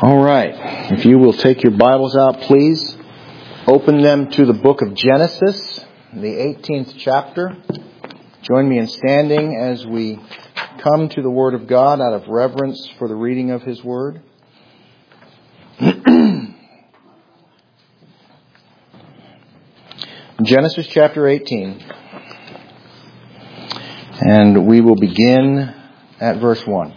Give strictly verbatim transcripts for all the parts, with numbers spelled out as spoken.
All right. If you will take your Bibles out, please. Open them to the book of Genesis, the eighteenth chapter. Join me in standing as we come to the Word of God out of reverence for the reading of His Word. Genesis chapter eighteen. And we will begin at verse one.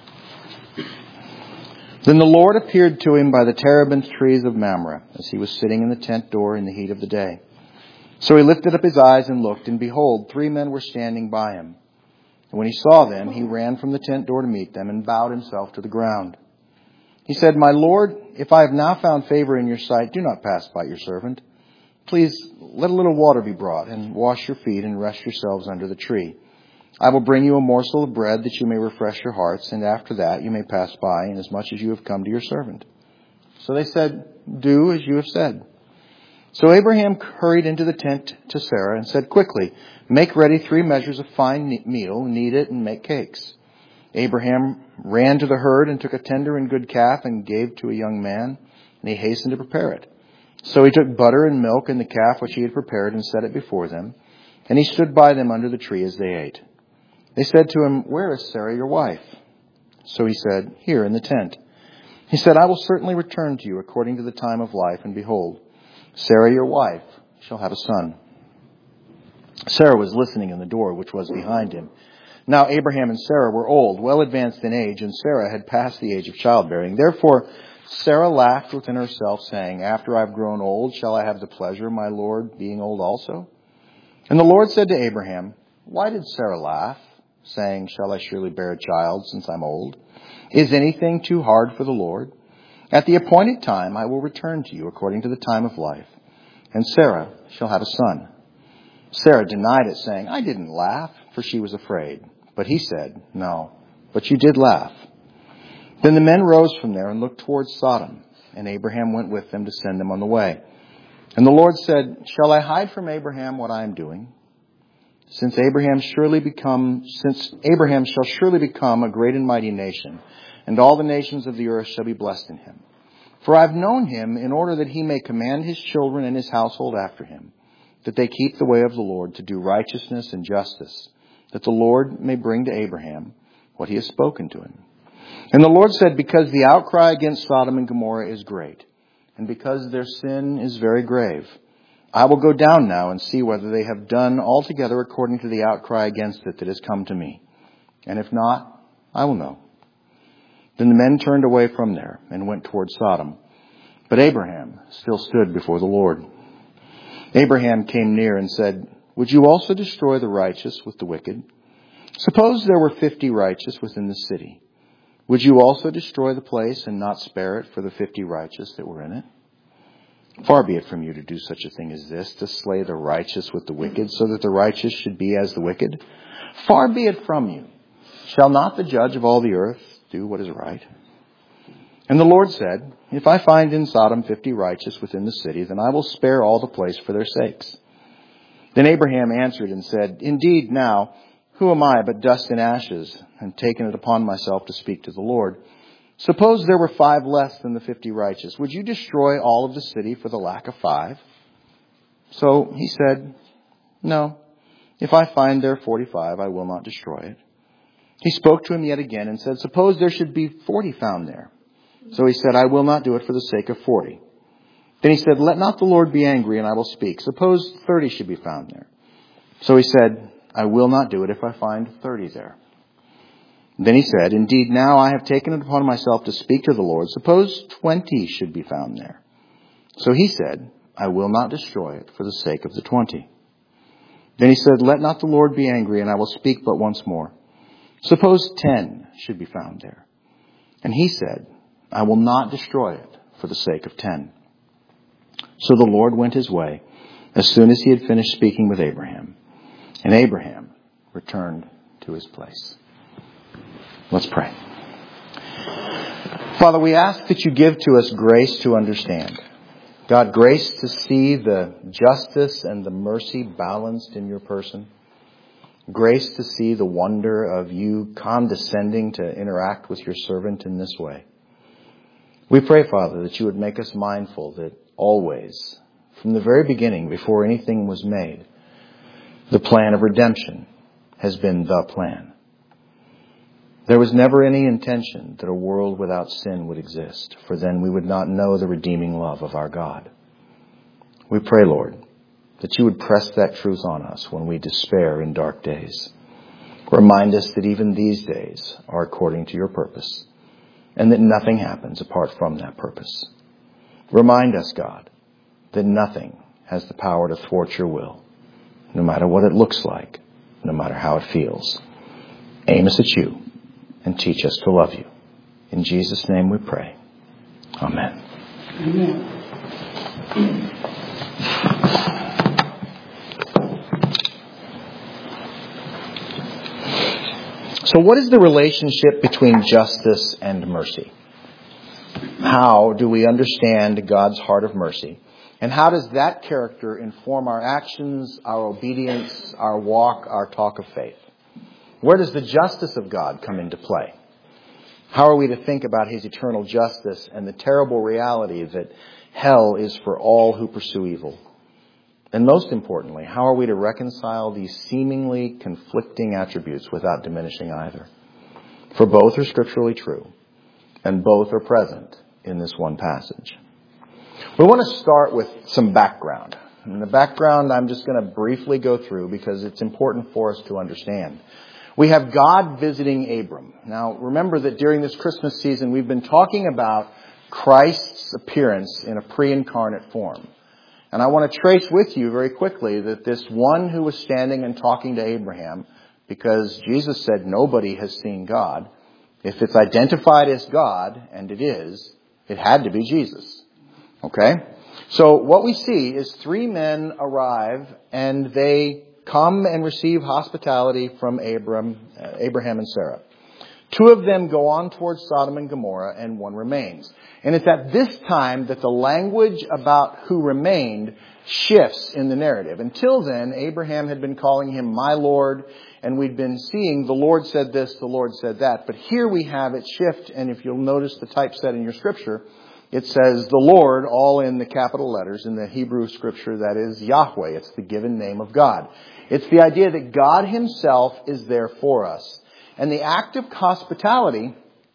Then the Lord appeared to him by the terebinth trees of Mamre, as he was sitting in the tent door in the heat of the day. So he lifted up his eyes and looked, and behold, three men were standing by him. And when he saw them, he ran from the tent door to meet them, and bowed himself to the ground. He said, "My Lord, if I have now found favor in your sight, do not pass by your servant. Please let a little water be brought, and wash your feet, and rest yourselves under the tree. I will bring you a morsel of bread that you may refresh your hearts, and after that you may pass by, inasmuch as you have come to your servant." So they said, "Do as you have said." So Abraham hurried into the tent to Sarah and said, "Quickly, make ready three measures of fine meal, knead it, and make cakes." Abraham ran to the herd and took a tender and good calf and gave to a young man, and he hastened to prepare it. So he took butter and milk and the calf which he had prepared and set it before them, and he stood by them under the tree as they ate. They said to him, "Where is Sarah, your wife?" So he said, "Here in the tent." He said, "I will certainly return to you according to the time of life, and behold, Sarah, your wife, shall have a son." Sarah was listening in the door which was behind him. Now Abraham and Sarah were old, well advanced in age, and Sarah had passed the age of childbearing. Therefore Sarah laughed within herself, saying, "After I have grown old, shall I have the pleasure of my Lord being old also?" And the Lord said to Abraham, "Why did Sarah laugh, saying, 'Shall I surely bear a child since I'm old?' Is anything too hard for the Lord? At the appointed time I will return to you according to the time of life, and Sarah shall have a son." Sarah denied it, saying, "I didn't laugh," for she was afraid. But he said, "No, but you did laugh." Then the men rose from there and looked towards Sodom, and Abraham went with them to send them on the way. And the Lord said, "Shall I hide from Abraham what I am doing? Since Abraham surely become, since Abraham shall surely become a great and mighty nation, and all the nations of the earth shall be blessed in him. For I have known him in order that he may command his children and his household after him, that they keep the way of the Lord to do righteousness and justice, that the Lord may bring to Abraham what he has spoken to him." And the Lord said, "Because the outcry against Sodom and Gomorrah is great, and because their sin is very grave, I will go down now and see whether they have done altogether according to the outcry against it that has come to me. And if not, I will know." Then the men turned away from there and went toward Sodom. But Abraham still stood before the Lord. Abraham came near and said, "Would you also destroy the righteous with the wicked? Suppose there were fifty righteous within the city. Would you also destroy the place and not spare it for the fifty righteous that were in it? Far be it from you to do such a thing as this, to slay the righteous with the wicked, so that the righteous should be as the wicked. Far be it from you. Shall not the judge of all the earth do what is right?" And the Lord said, "If I find in Sodom fifty righteous within the city, then I will spare all the place for their sakes." Then Abraham answered and said, "Indeed now, who am I but dust and ashes, and taken it upon myself to speak to the Lord? Suppose there were five less than the fifty righteous. Would you destroy all of the city for the lack of five?" So he said, "No, if I find there forty-five, I will not destroy it." He spoke to him yet again and said, "Suppose there should be forty found there." So he said, "I will not do it for the sake of forty." Then he said, "Let not the Lord be angry, and I will speak. Suppose thirty should be found there." So he said, "I will not do it if I find thirty there." Then he said, "Indeed, now I have taken it upon myself to speak to the Lord. Suppose twenty should be found there." So he said, "I will not destroy it for the sake of the twenty." Then he said, "Let not the Lord be angry, and I will speak but once more. Suppose ten should be found there." And he said, "I will not destroy it for the sake of ten." So the Lord went his way as soon as he had finished speaking with Abraham. And Abraham returned to his place. Let's pray. Father, we ask that you give to us grace to understand. God, grace to see the justice and the mercy balanced in your person. Grace to see the wonder of you condescending to interact with your servant in this way. We pray, Father, that you would make us mindful that always, from the very beginning, before anything was made, the plan of redemption has been the plan. There was never any intention that a world without sin would exist, for then we would not know the redeeming love of our God. We pray, Lord, that you would press that truth on us when we despair in dark days. Remind us that even these days are according to your purpose, and that nothing happens apart from that purpose. Remind us, God, that nothing has the power to thwart your will, no matter what it looks like, no matter how it feels. Aim us at you and teach us to love you. In Jesus' name we pray. Amen. Amen. So what is the relationship between justice and mercy? How do we understand God's heart of mercy? And how does that character inform our actions, our obedience, our walk, our talk of faith? Where does the justice of God come into play? How are we to think about his eternal justice and the terrible reality that hell is for all who pursue evil? And most importantly, how are we to reconcile these seemingly conflicting attributes without diminishing either? For both are scripturally true, and both are present in this one passage. We want to start with some background. And the background I'm just going to briefly go through because it's important for us to understand. We have God visiting Abram. Now, remember that during this Christmas season, we've been talking about Christ's appearance in a pre-incarnate form. And I want to trace with you very quickly that this one who was standing and talking to Abraham, because Jesus said nobody has seen God, if it's identified as God, and it is, it had to be Jesus. Okay? So what we see is three men arrive and they come and receive hospitality from Abram, uh, Abraham and Sarah. Two of them go on towards Sodom and Gomorrah, and one remains. And it's at this time that the language about who remained shifts in the narrative. Until then, Abraham had been calling him my Lord, and we'd been seeing the Lord said this, the Lord said that. But here we have it shift, and if you'll notice the typeset in your scripture, it says the Lord, all in the capital letters. In the Hebrew scripture, that is Yahweh. It's the given name of God. It's the idea that God himself is there for us. And the act of hospitality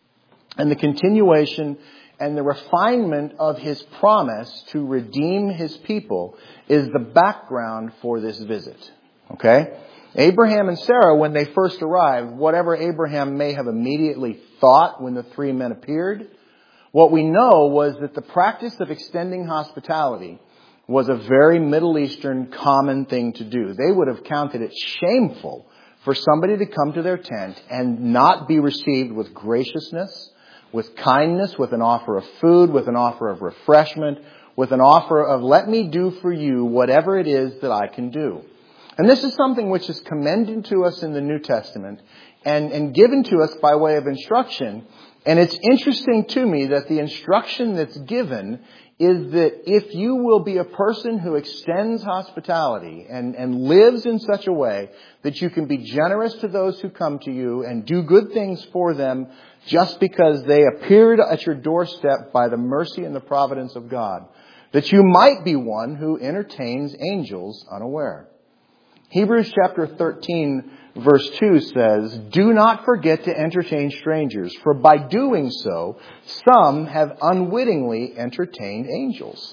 and the continuation and the refinement of his promise to redeem his people is the background for this visit. Okay? Abraham and Sarah, when they first arrived, whatever Abraham may have immediately thought when the three men appeared, what we know was that the practice of extending hospitality was a very Middle Eastern common thing to do. They would have counted it shameful for somebody to come to their tent and not be received with graciousness, with kindness, with an offer of food, with an offer of refreshment, with an offer of let me do for you whatever it is that I can do. And this is something which is commended to us in the New Testament and, and given to us by way of instruction. And it's interesting to me that the instruction that's given is that if you will be a person who extends hospitality and, and lives in such a way that you can be generous to those who come to you and do good things for them just because they appeared at your doorstep by the mercy and the providence of God, that you might be one who entertains angels unaware. Hebrews chapter thirteen verse two says, do not forget to entertain strangers, for by doing so, some have unwittingly entertained angels.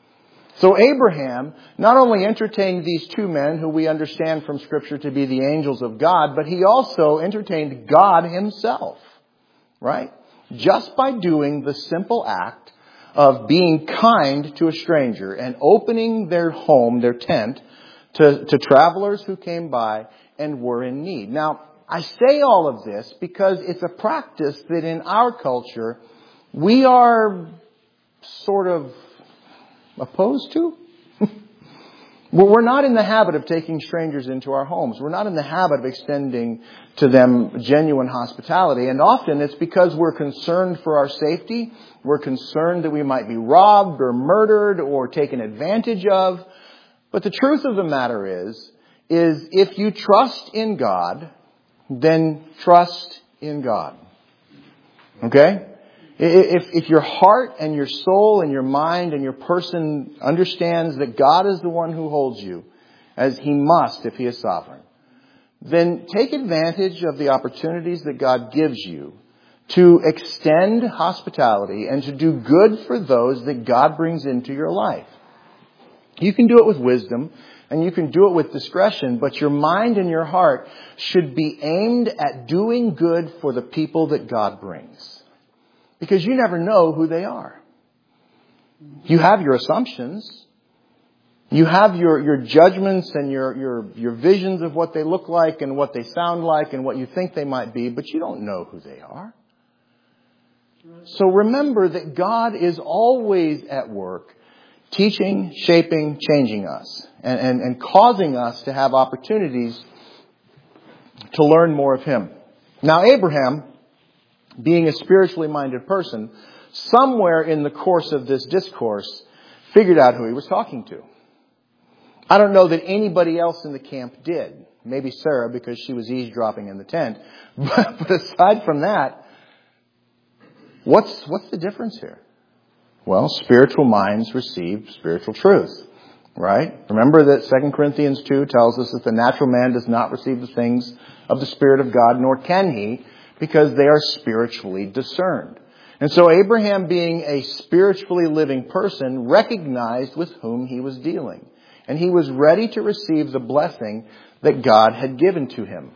So Abraham not only entertained these two men who we understand from Scripture to be the angels of God, but he also entertained God himself, right? Just by doing the simple act of being kind to a stranger and opening their home, their tent, to, to travelers who came by and were in need. Now, I say all of this because it's a practice that in our culture we are sort of opposed to. Well, we're not in the habit of taking strangers into our homes. We're not in the habit of extending to them genuine hospitality. And often it's because we're concerned for our safety. We're concerned that we might be robbed or murdered or taken advantage of. But the truth of the matter is, is if you trust in God, then trust in God. Okay? If, if your heart and your soul and your mind and your person understands that God is the one who holds you, as He must if He is sovereign, then take advantage of the opportunities that God gives you to extend hospitality and to do good for those that God brings into your life. You can do it with wisdom and you can do it with discretion, but your mind and your heart should be aimed at doing good for the people that God brings. Because you never know who they are. You have your assumptions. You have your, your judgments and your, your, your visions of what they look like and what they sound like and what you think they might be, but you don't know who they are. So remember that God is always at work, teaching, shaping, changing us, and, and, and causing us to have opportunities to learn more of Him. Now, Abraham, being a spiritually minded person, somewhere in the course of this discourse, figured out who he was talking to. I don't know that anybody else in the camp did. Maybe Sarah, because she was eavesdropping in the tent. But, but aside from that, what's what's the difference here? Well, spiritual minds receive spiritual truth, right? Remember that Second Corinthians two tells us that the natural man does not receive the things of the Spirit of God, nor can he, because they are spiritually discerned. And so Abraham, being a spiritually living person, recognized with whom he was dealing. And he was ready to receive the blessing that God had given to him.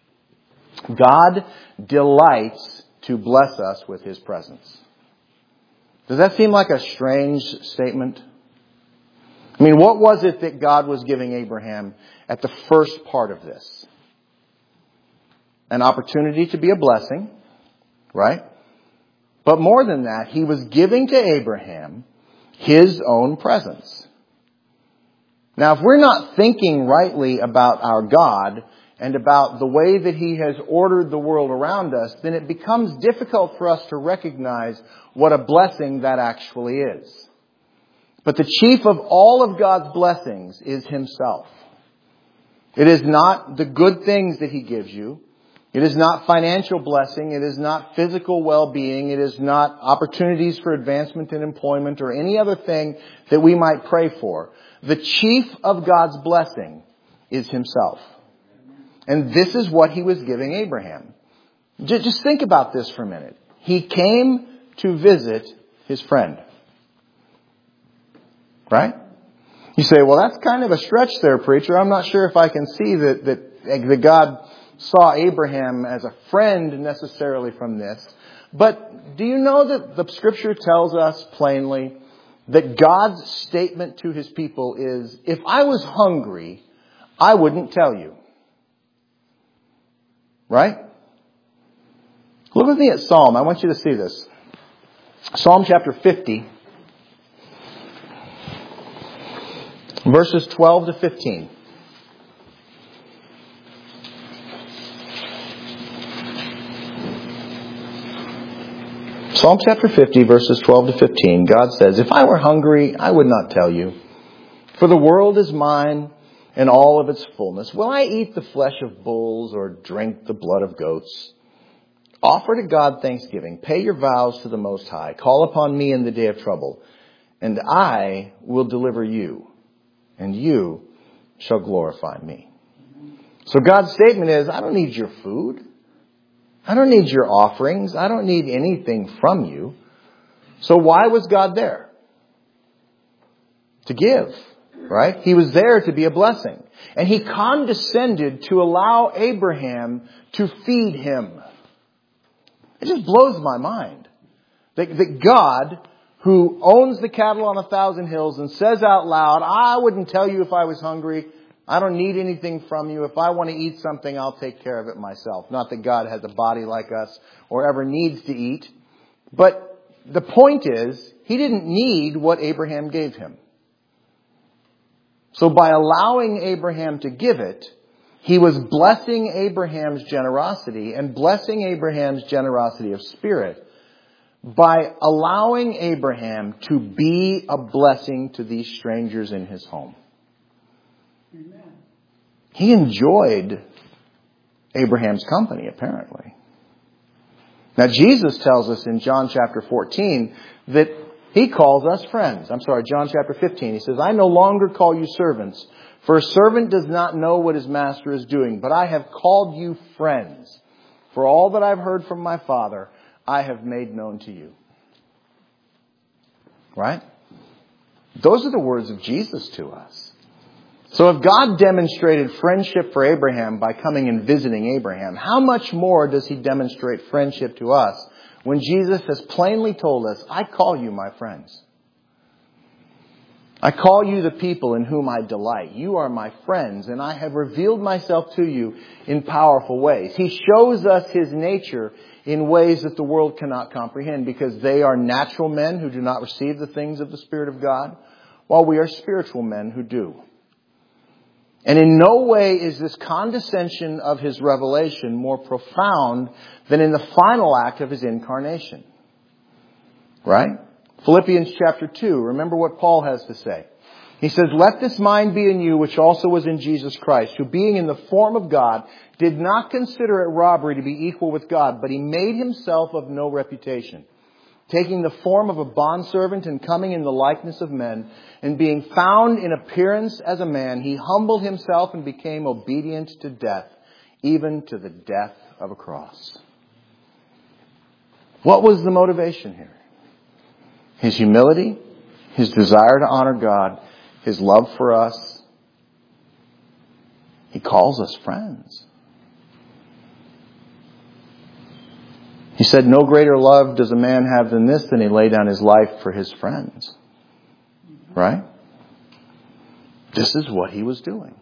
God delights to bless us with His presence. Does that seem like a strange statement? I mean, what was it that God was giving Abraham at the first part of this? An opportunity to be a blessing, right? But more than that, He was giving to Abraham His own presence. Now, if we're not thinking rightly about our God and about the way that He has ordered the world around us, then it becomes difficult for us to recognize what a blessing that actually is. But the chief of all of God's blessings is Himself. It is not the good things that He gives you. It is not financial blessing. It is not physical well-being. It is not opportunities for advancement in employment or any other thing that we might pray for. The chief of God's blessing is Himself. And this is what He was giving Abraham. Just think about this for a minute. He came to visit his friend. Right? You say, well, that's kind of a stretch there, preacher. I'm not sure if I can see that, that, that God saw Abraham as a friend necessarily from this. But do you know that the Scripture tells us plainly that God's statement to His people is, if I was hungry, I wouldn't tell you. Right? Look with me at Psalm. I want you to see this. Psalm chapter fifty, verses twelve to fifteen. Psalm chapter fifty, verses twelve to fifteen, God says, if I were hungry, I would not tell you. For the world is mine and all of its fullness. Will I eat the flesh of bulls or drink the blood of goats? Offer to God thanksgiving. Pay your vows to the Most High. Call upon me in the day of trouble, and I will deliver you, and you shall glorify me. So God's statement is, I don't need your food. I don't need your offerings. I don't need anything from you. So why was God there? To give, right? He was there to be a blessing. And He condescended to allow Abraham to feed him. It just blows my mind that, that God, who owns the cattle on a thousand hills and says out loud, I wouldn't tell you if I was hungry. I don't need anything from you. If I want to eat something, I'll take care of it myself. Not that God has a body like us or ever needs to eat. But the point is, He didn't need what Abraham gave him. So by allowing Abraham to give it, He was blessing Abraham's generosity and blessing Abraham's generosity of spirit by allowing Abraham to be a blessing to these strangers in his home. Amen. He enjoyed Abraham's company, apparently. Now, Jesus tells us in John chapter fourteen that He calls us friends. I'm sorry, John chapter fifteen. He says, I no longer call you servants, for a servant does not know what his master is doing, but I have called you friends. For all that I've heard from my Father, I have made known to you. Right? Those are the words of Jesus to us. So if God demonstrated friendship for Abraham by coming and visiting Abraham, how much more does He demonstrate friendship to us when Jesus has plainly told us, I call you my friends. I call you the people in whom I delight. You are my friends, and I have revealed myself to you in powerful ways. He shows us His nature in ways that the world cannot comprehend, because they are natural men who do not receive the things of the Spirit of God, while we are spiritual men who do. And in no way is this condescension of His revelation more profound than in the final act of His incarnation. Right? Philippians chapter two, remember what Paul has to say. He says, let this mind be in you, which also was in Jesus Christ, who being in the form of God, did not consider it robbery to be equal with God, but He made Himself of no reputation, taking the form of a bondservant and coming in the likeness of men, and being found in appearance as a man, He humbled Himself and became obedient to death, even to the death of a cross. What was the motivation here? His humility, His desire to honor God, His love for us. He calls us friends. He said, no greater love does a man have than this, than he lay down his life for his friends. Right? This is what He was doing.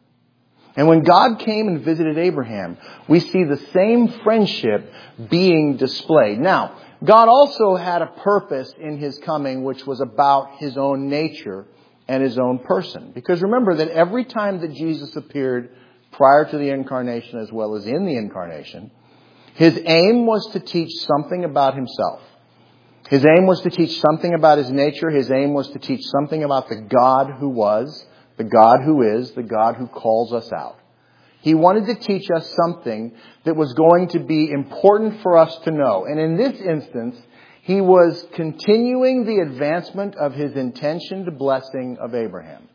And when God came and visited Abraham, we see the same friendship being displayed. Now, God also had a purpose in His coming, which was about His own nature and His own person. Because remember that every time that Jesus appeared prior to the incarnation as well as in the incarnation, His aim was to teach something about Himself. His aim was to teach something about His nature. His aim was to teach something about the God who was, the God who is, the God who calls us out. He wanted to teach us something that was going to be important for us to know. And in this instance, He was continuing the advancement of His intentioned blessing of Abraham.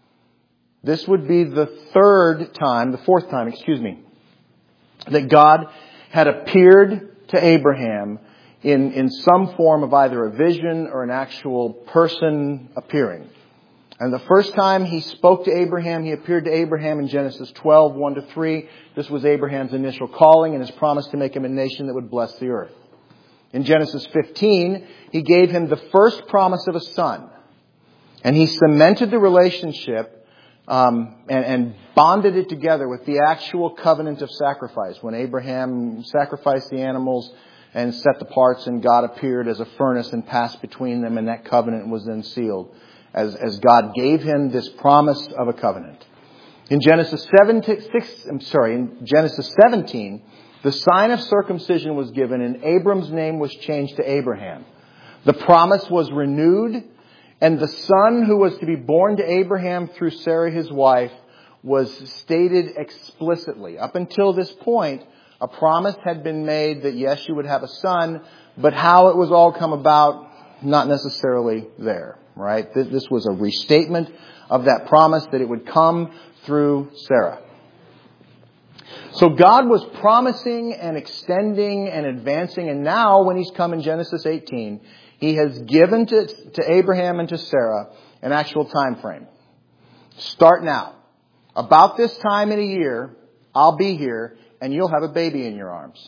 This would be the third time, the fourth time, excuse me, that God had appeared to Abraham in, in some form of either a vision or an actual person appearing. And the first time He spoke to Abraham, He appeared to Abraham in Genesis twelve, one to three. This was Abraham's initial calling and His promise to make him a nation that would bless the earth. In Genesis fifteen, He gave him the first promise of a son. And He cemented the relationship um, and, and bonded it together with the actual covenant of sacrifice. When Abraham sacrificed the animals and set the parts, and God appeared as a furnace and passed between them, and that covenant was then sealed. As, as God gave him this promise of a covenant. In Genesis seventeen, six, I'm sorry, in Genesis seventeen, the sign of circumcision was given and Abram's name was changed to Abraham. The promise was renewed, and the son who was to be born to Abraham through Sarah his wife was stated explicitly. Up until this point, a promise had been made that yes, you would have a son, but how it was all come about, not necessarily there. Right? This was a restatement of that promise that it would come through Sarah. So God was promising and extending and advancing. And now when He's come in Genesis eighteen, He has given to, to Abraham and to Sarah an actual time frame. Start now. About this time in a year, I'll be here and you'll have a baby in your arms.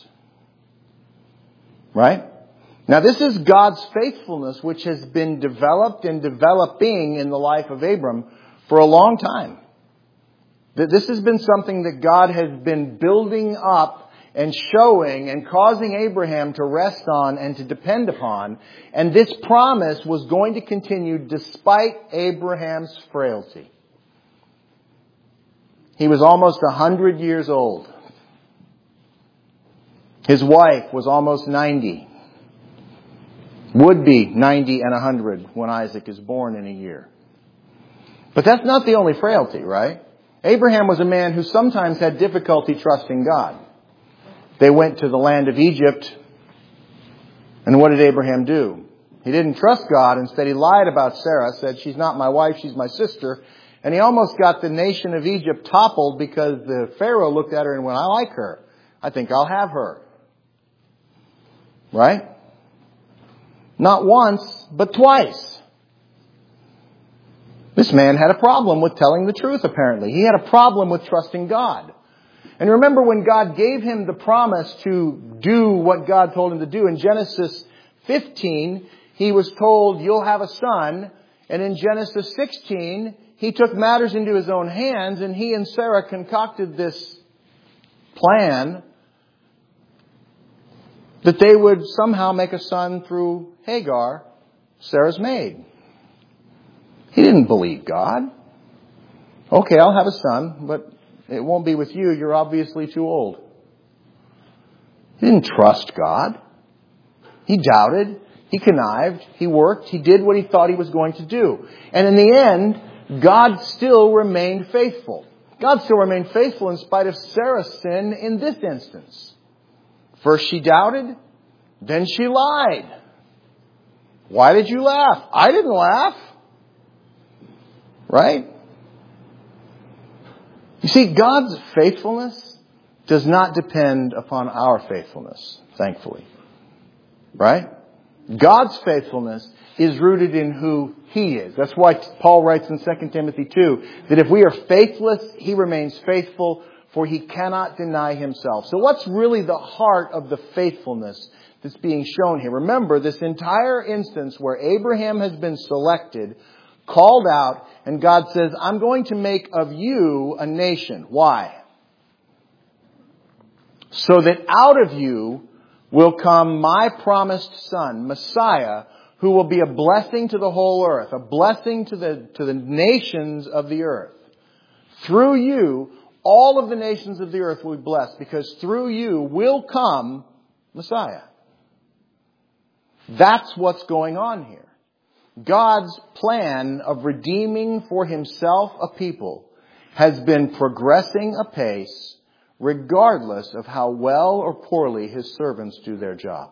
Right? Now, this is God's faithfulness, which has been developed and developing in the life of Abram for a long time. This has been something that God has been building up and showing and causing Abraham to rest on and to depend upon. And this promise was going to continue despite Abraham's frailty. He was almost a hundred years old. His wife was almost ninety. Would be ninety and one hundred when Isaac is born in a year. But that's not the only frailty, right? Abraham was a man who sometimes had difficulty trusting God. They went to the land of Egypt And what did Abraham do? He didn't trust God. Instead, he lied about Sarah, said, she's not my wife, she's my sister. And he almost got the nation of Egypt toppled because the Pharaoh looked at her and went, I like her. I think I'll have her. Right? Not once, but twice. This man had a problem with telling the truth, apparently. He had a problem with trusting God. And remember when God gave him the promise to do what God told him to do. In Genesis fifteen, he was told, you'll have a son. And in Genesis sixteen, he took matters into his own hands, and he and Sarah concocted this plan that they would somehow make a son through Hagar, Sarah's maid. He didn't believe God. Okay, I'll have a son, but it won't be with you. You're obviously too old. He didn't trust God. He doubted. He connived. He worked. He did what he thought he was going to do. And in the end, God still remained faithful. God still remained faithful in spite of Sarah's sin in this instance. First she doubted, then she lied. Why did you laugh? I didn't laugh. Right? You see, God's faithfulness does not depend upon our faithfulness, thankfully. Right? God's faithfulness is rooted in who He is. That's why Paul writes in Second Timothy two that if we are faithless, He remains faithful, for He cannot deny Himself. So what's really the heart of the faithfulness that's being shown here? Remember, this entire instance where Abraham has been selected, called out, and God says, I'm going to make of you a nation. Why? So that out of you will come my promised son, Messiah, who will be a blessing to the whole earth, a blessing to the, to the nations of the earth. Through you, all of the nations of the earth will be blessed, because through you will come Messiah. That's what's going on here. God's plan of redeeming for Himself a people has been progressing apace regardless of how well or poorly His servants do their job.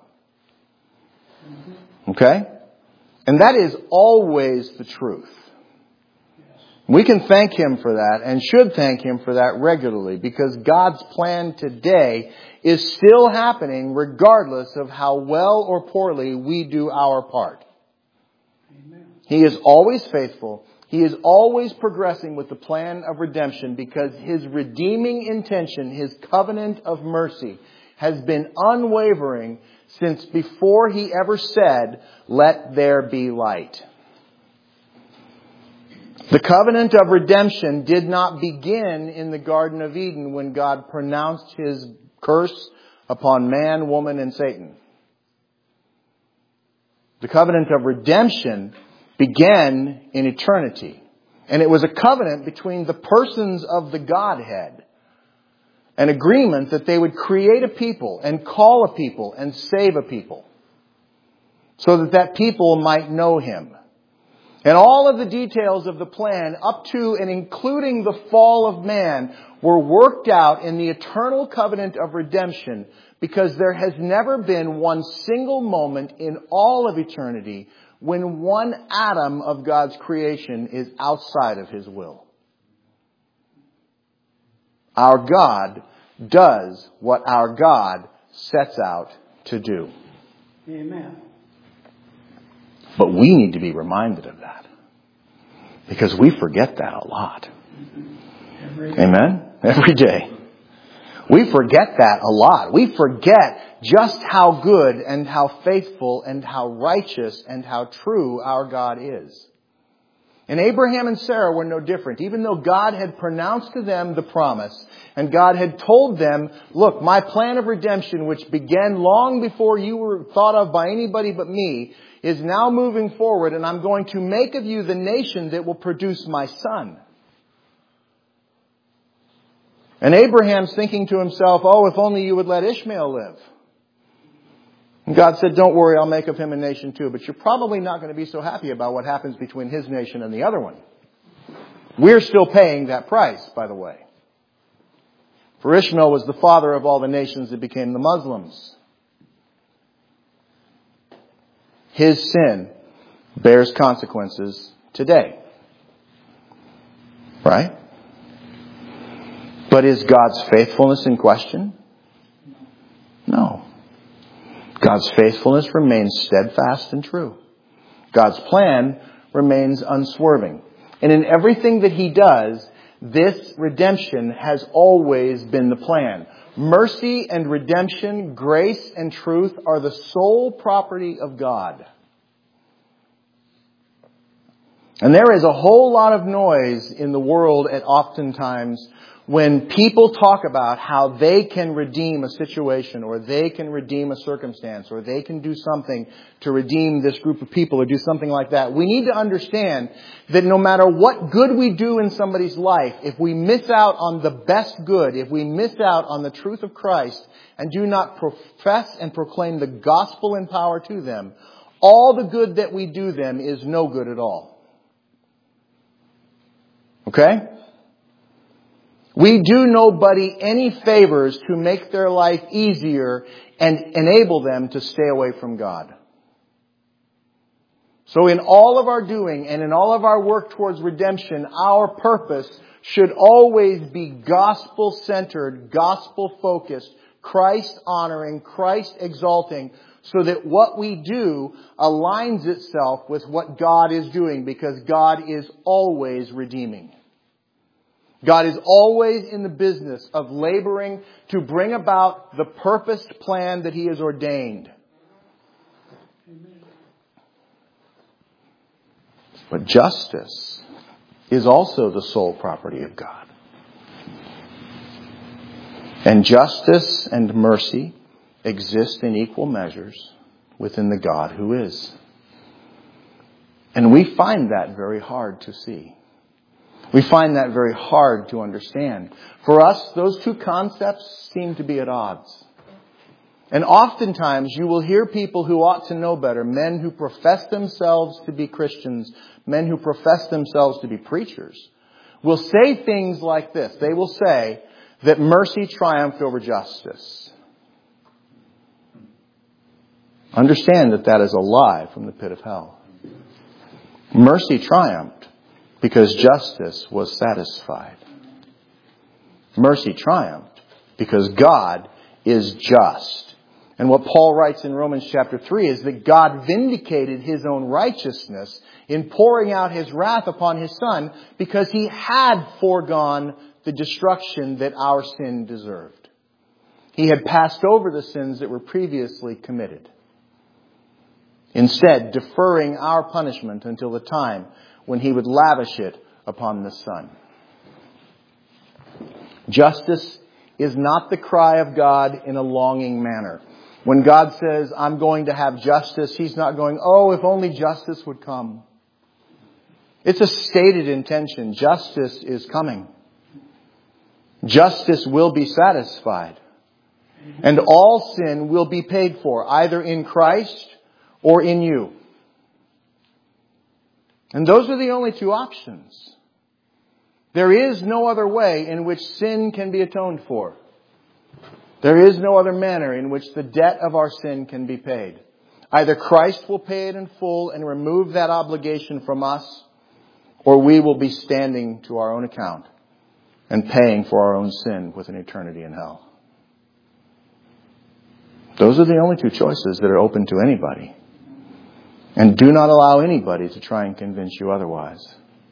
Okay? And that is always the truth. We can thank Him for that and should thank Him for that regularly, because God's plan today is still happening regardless of how well or poorly we do our part. Amen. He is always faithful. He is always progressing with the plan of redemption, because His redeeming intention, His covenant of mercy, has been unwavering since before He ever said, "Let there be light." The covenant of redemption did not begin in the Garden of Eden when God pronounced His curse upon man, woman, and Satan. The covenant of redemption began in eternity. And it was a covenant between the persons of the Godhead. An agreement that they would create a people and call a people and save a people, so that that people might know Him. And all of the details of the plan up to and including the fall of man were worked out in the eternal covenant of redemption, because there has never been one single moment in all of eternity when one atom of God's creation is outside of His will. Our God does what our God sets out to do. Amen. But we need to be reminded of that, because we forget that a lot. Every Amen? Every day. We forget that a lot. We forget just how good and how faithful and how righteous and how true our God is. And Abraham and Sarah were no different. Even though God had pronounced to them the promise, and God had told them, look, my plan of redemption, which began long before you were thought of by anybody but me, is now moving forward, and I'm going to make of you the nation that will produce my son. And Abraham's thinking to himself, oh, if only you would let Ishmael live. And God said, don't worry, I'll make of him a nation too. But you're probably not going to be so happy about what happens between his nation and the other one. We're still paying that price, by the way. For Ishmael was the father of all the nations that became the Muslims. his sin bears consequences today. Right? But is God's faithfulness in question? No. God's faithfulness remains steadfast and true. God's plan remains unswerving. And in everything that he does, this redemption has always been the plan. Mercy and redemption, grace and truth are the sole property of God. And there is a whole lot of noise in the world at oftentimes when people talk about how they can redeem a situation, or they can redeem a circumstance, or they can do something to redeem this group of people, or do something like that. We need to understand that no matter what good we do in somebody's life, if we miss out on the best good, if we miss out on the truth of Christ and do not profess and proclaim the gospel in power to them, all the good that we do them is no good at all. Okay? We do nobody any favors to make their life easier and enable them to stay away from God. So in all of our doing and in all of our work towards redemption, our purpose should always be gospel-centered, gospel-focused, Christ-honoring, Christ-exalting, so that what we do aligns itself with what God is doing, because God is always redeeming. God is always in the business of laboring to bring about the purposed plan that He has ordained. But justice is also the sole property of God. And justice and mercy exist in equal measures within the God who is. And we find that very hard to see. We find that very hard to understand. For us, those two concepts seem to be at odds. And oftentimes you will hear people who ought to know better, men who profess themselves to be Christians, men who profess themselves to be preachers, will say things like this. They will say that mercy triumphed over justice. Understand that that is a lie from the pit of hell. Mercy triumphed because justice was satisfied. Mercy triumphed because God is just. And what Paul writes in Romans chapter three is that God vindicated His own righteousness in pouring out His wrath upon His Son, because He had foregone the destruction that our sin deserved. He had passed over the sins that were previously committed, instead deferring our punishment until the time when He would lavish it upon the Son. Justice is not the cry of God in a longing manner. When God says, I'm going to have justice, He's not going, oh, if only justice would come. It's a stated intention. Justice is coming. Justice will be satisfied. And all sin will be paid for, either in Christ or in you. And those are the only two options. There is no other way in which sin can be atoned for. There is no other manner in which the debt of our sin can be paid. Either Christ will pay it in full and remove that obligation from us, or we will be standing to our own account and paying for our own sin with an eternity in hell. Those are the only two choices that are open to anybody. And do not allow anybody to try and convince you otherwise.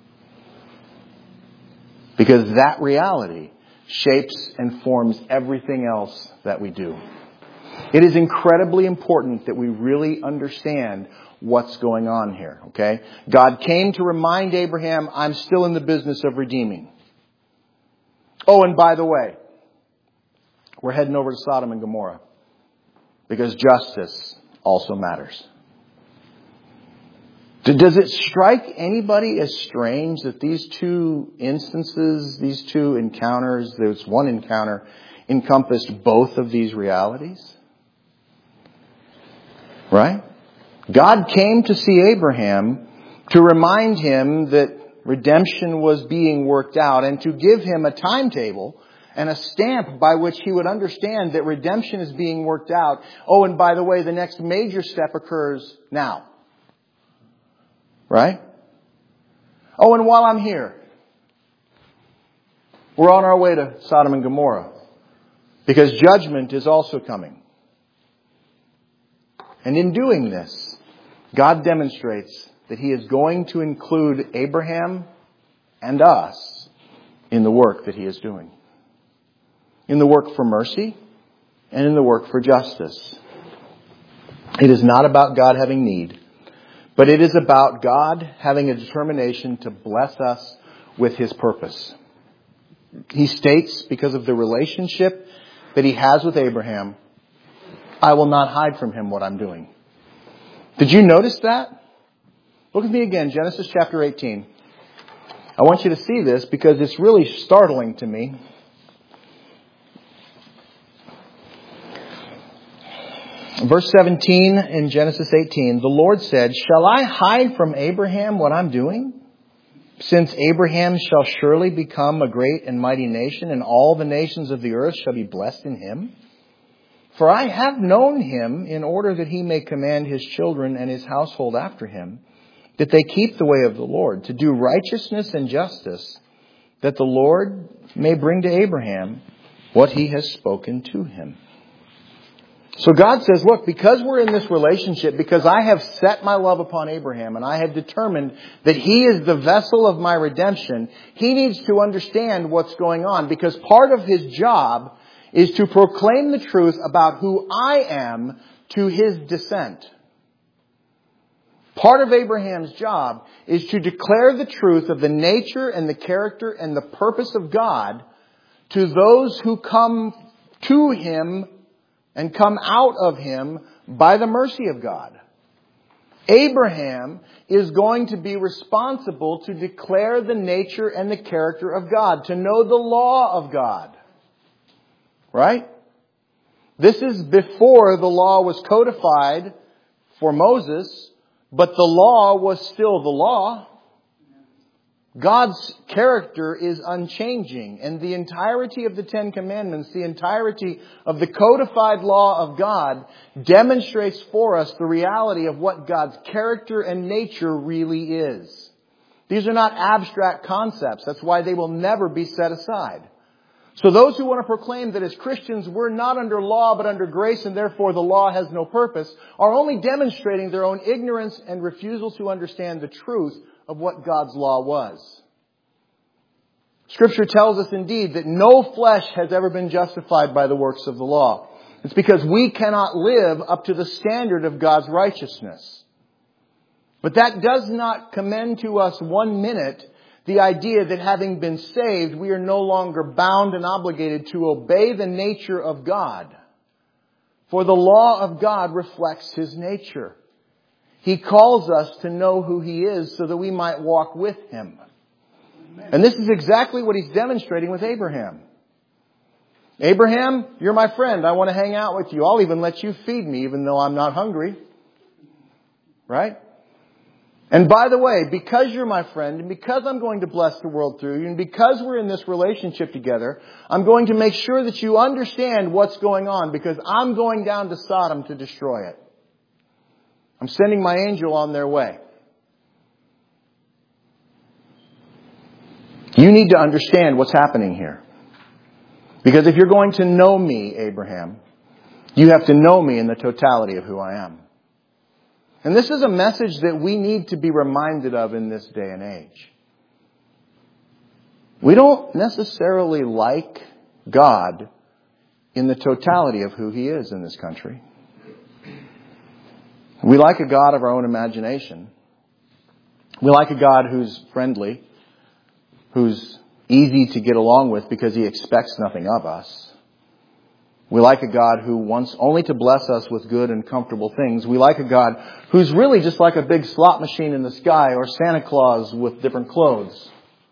Because that reality shapes and forms everything else that we do. It is incredibly important that we really understand what's going on here, okay? God came to remind Abraham, I'm still in the business of redeeming. Oh, and by the way, we're heading over to Sodom and Gomorrah, because justice also matters. Does it strike anybody as strange that these two instances, these two encounters, there's one encounter, encompassed both of these realities? Right? God came to see Abraham to remind him that redemption was being worked out, and to give him a timetable and a stamp by which he would understand that redemption is being worked out. Oh, and by the way, the next major step occurs now. Right? Oh, and while I'm here, we're on our way to Sodom and Gomorrah because judgment is also coming. And in doing this, God demonstrates that He is going to include Abraham and us in the work that He is doing. In the work for mercy and in the work for justice. It is not about God having need, but it is about God having a determination to bless us with His purpose. He states, because of the relationship that He has with Abraham, I will not hide from him what I'm doing. Did you notice that? Look at me again, Genesis chapter eighteen. I want you to see this because it's really startling to me. Verse seventeen in Genesis eighteen, the Lord said, shall I hide from Abraham what I'm doing? Since Abraham shall surely become a great and mighty nation, and all the nations of the earth shall be blessed in him. For I have known him in order that he may command his children and his household after him, that they keep the way of the Lord, to do righteousness and justice, that the Lord may bring to Abraham what he has spoken to him. So God says, look, because we're in this relationship, because I have set my love upon Abraham and I have determined that he is the vessel of my redemption, he needs to understand what's going on, because part of his job is to proclaim the truth about who I am to his descent. Part of Abraham's job is to declare the truth of the nature and the character and the purpose of God to those who come to him and come out of him by the mercy of God. Abraham is going to be responsible to declare the nature and the character of God, to know the law of God. Right? This is before the law was codified for Moses, but the law was still the law. God's character is unchanging, and the entirety of the Ten Commandments, the entirety of the codified law of God, demonstrates for us the reality of what God's character and nature really is. These are not abstract concepts. That's why they will never be set aside. So those who want to proclaim that as Christians we're not under law but under grace and therefore the law has no purpose are only demonstrating their own ignorance and refusal to understand the truth of what God's law was. Scripture tells us indeed that no flesh has ever been justified by the works of the law. It's because we cannot live up to the standard of God's righteousness. But that does not commend to us one minute the idea that having been saved, we are no longer bound and obligated to obey the nature of God. For the law of God reflects His nature. He calls us to know who He is so that we might walk with Him. And this is exactly what He's demonstrating with Abraham. Abraham, you're my friend. I want to hang out with you. I'll even let you feed me even though I'm not hungry. Right? And by the way, because you're my friend, and because I'm going to bless the world through you, and because we're in this relationship together, I'm going to make sure that you understand what's going on, because I'm going down to Sodom to destroy it. I'm sending my angel on their way. You need to understand what's happening here. Because if you're going to know me, Abraham, you have to know me in the totality of who I am. And this is a message that we need to be reminded of in this day and age. We don't necessarily like God in the totality of who He is in this country. We like a God of our own imagination. We like a God who's friendly, who's easy to get along with because He expects nothing of us. We like a God who wants only to bless us with good and comfortable things. We like a God who's really just like a big slot machine in the sky or Santa Claus with different clothes.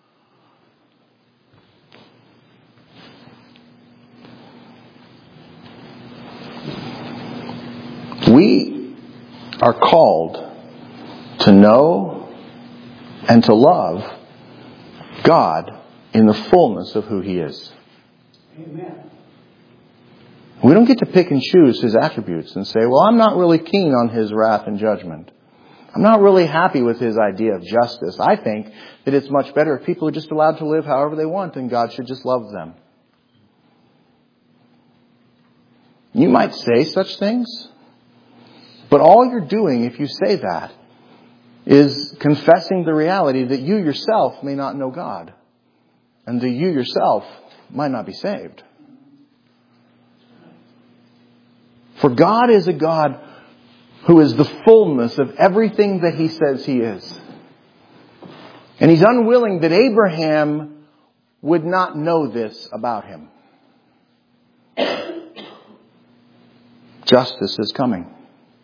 We are called to know and to love God in the fullness of who He is. Amen. We don't get to pick and choose His attributes and say, well, I'm not really keen on His wrath and judgment. I'm not really happy with his idea of justice. I think that it's much better if people are just allowed to live however they want, and God should just love them. You might say such things, but all you're doing if you say that is confessing the reality that you yourself may not know God, and that you yourself might not be saved. For God is a God who is the fullness of everything that He says He is. And He's unwilling that Abraham would not know this about Him. Justice is coming.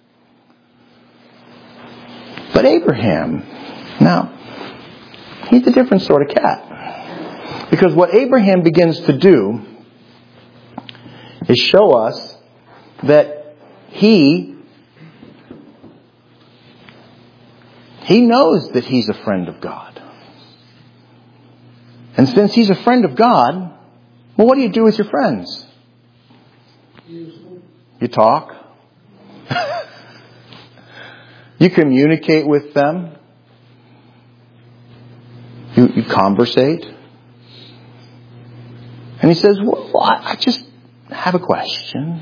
But Abraham, now, he's a different sort of cat. Because what Abraham begins to do is show us that he, he knows that he's a friend of God. And since he's a friend of God, well, what do you do with your friends? You talk. You communicate with them. You, you conversate. And he says, well, I just have a question.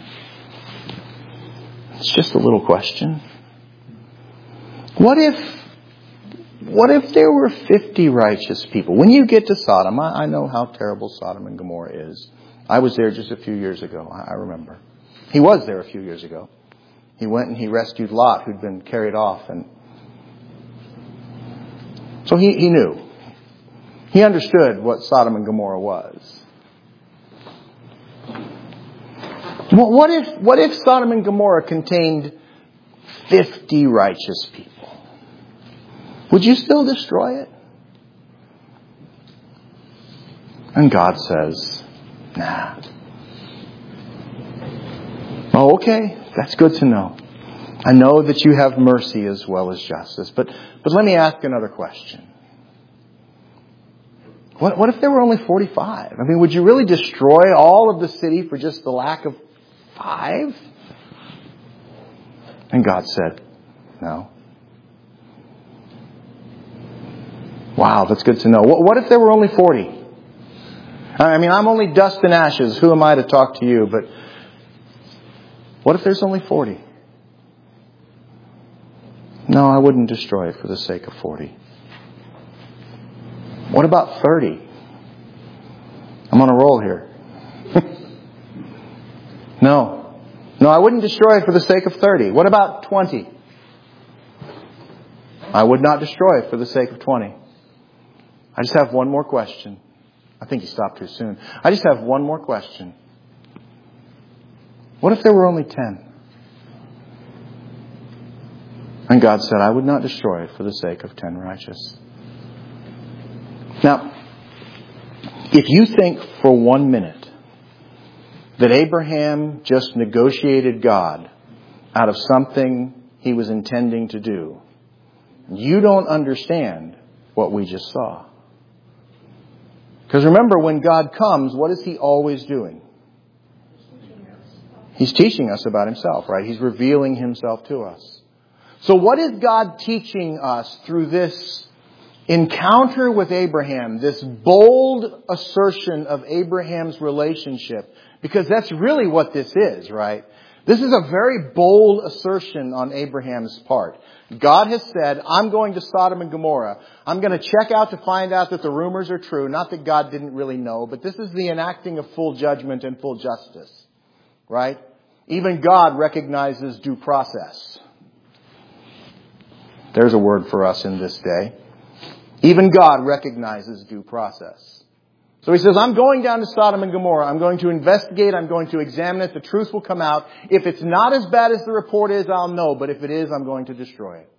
It's just a little question. What if, what if there were fifty righteous people? When you get to Sodom, I, I know how terrible Sodom and Gomorrah is. I was there just a few years ago. I, I remember. He was there a few years ago. He went and he rescued Lot, who'd been carried off. And so he, he knew. He understood what Sodom and Gomorrah was. What if, what if Sodom and Gomorrah contained fifty righteous people? Would you still destroy it? And God says, nah. Oh, okay. That's good to know. I know that you have mercy as well as justice. But, but let me ask another question. What, what if there were only forty-five? I mean, would you really destroy all of the city for just the lack of five? And God said, no. Wow, that's good to know. What, what if there were only forty? I mean, I'm only dust and ashes. Who am I to talk to you? But what if there's only forty? No, I wouldn't destroy it for the sake of forty. What about thirty? I'm on a roll here. No. No, I wouldn't destroy it for the sake of thirty. What about twenty? I would not destroy it for the sake of twenty. I just have one more question. I think you stopped too soon. I just have one more question. What if there were only ten? And God said, I would not destroy it for the sake of ten righteous. Now, if you think for one minute that Abraham just negotiated God out of something he was intending to do, you don't understand what we just saw. Because remember, when God comes, what is He always doing? He's teaching us about Himself, right? He's revealing Himself to us. So what is God teaching us through this encounter with Abraham, this bold assertion of Abraham's relationship? Because that's really what this is, right? This is a very bold assertion on Abraham's part. God has said, I'm going to Sodom and Gomorrah. I'm going to check out to find out that the rumors are true. Not that God didn't really know, but this is the enacting of full judgment and full justice. Right? Even God recognizes due process. There's a word for us in this day. Even God recognizes due process. So He says, I'm going down to Sodom and Gomorrah. I'm going to investigate. I'm going to examine it. The truth will come out. If it's not as bad as the report is, I'll know. But if it is, I'm going to destroy it.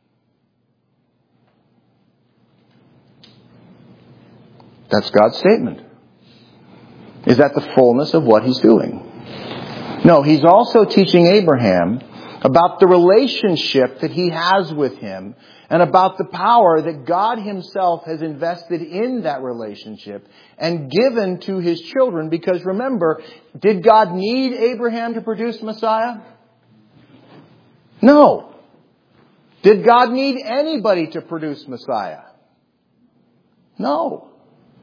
That's God's statement. Is that the fullness of what He's doing? No, He's also teaching Abraham about the relationship that he has with Him and about the power that God Himself has invested in that relationship and given to His children. Because remember, did God need Abraham to produce Messiah? No. Did God need anybody to produce Messiah? No.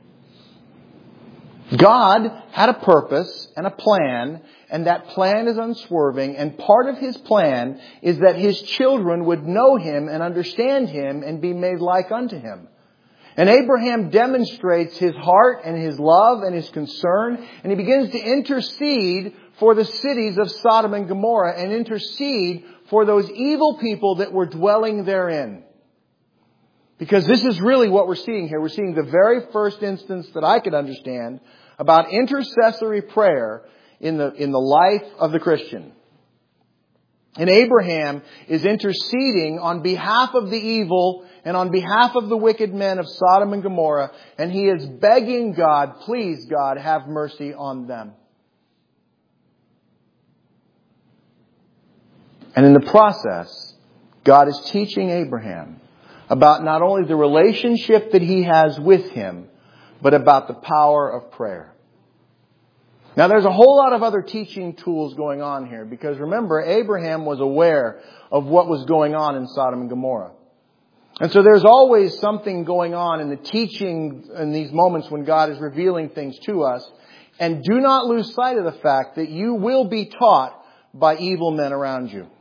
God had a purpose and a plan, and that plan is unswerving, and part of His plan is that His children would know Him and understand Him and be made like unto Him. And Abraham demonstrates his heart and his love and his concern, and he begins to intercede for the cities of Sodom and Gomorrah and intercede for those evil people that were dwelling therein. Because this is really what we're seeing here. We're seeing the very first instance that I could understand about intercessory prayer in the, in the life of the Christian. And Abraham is interceding on behalf of the evil and on behalf of the wicked men of Sodom and Gomorrah. And he is begging God, please God, have mercy on them. And in the process, God is teaching Abraham about not only the relationship that he has with Him, but about the power of prayer. Now there's a whole lot of other teaching tools going on here, because remember, Abraham was aware of what was going on in Sodom and Gomorrah. And so there's always something going on in the teaching in these moments when God is revealing things to us. And do not lose sight of the fact that you will be taught by evil men around you.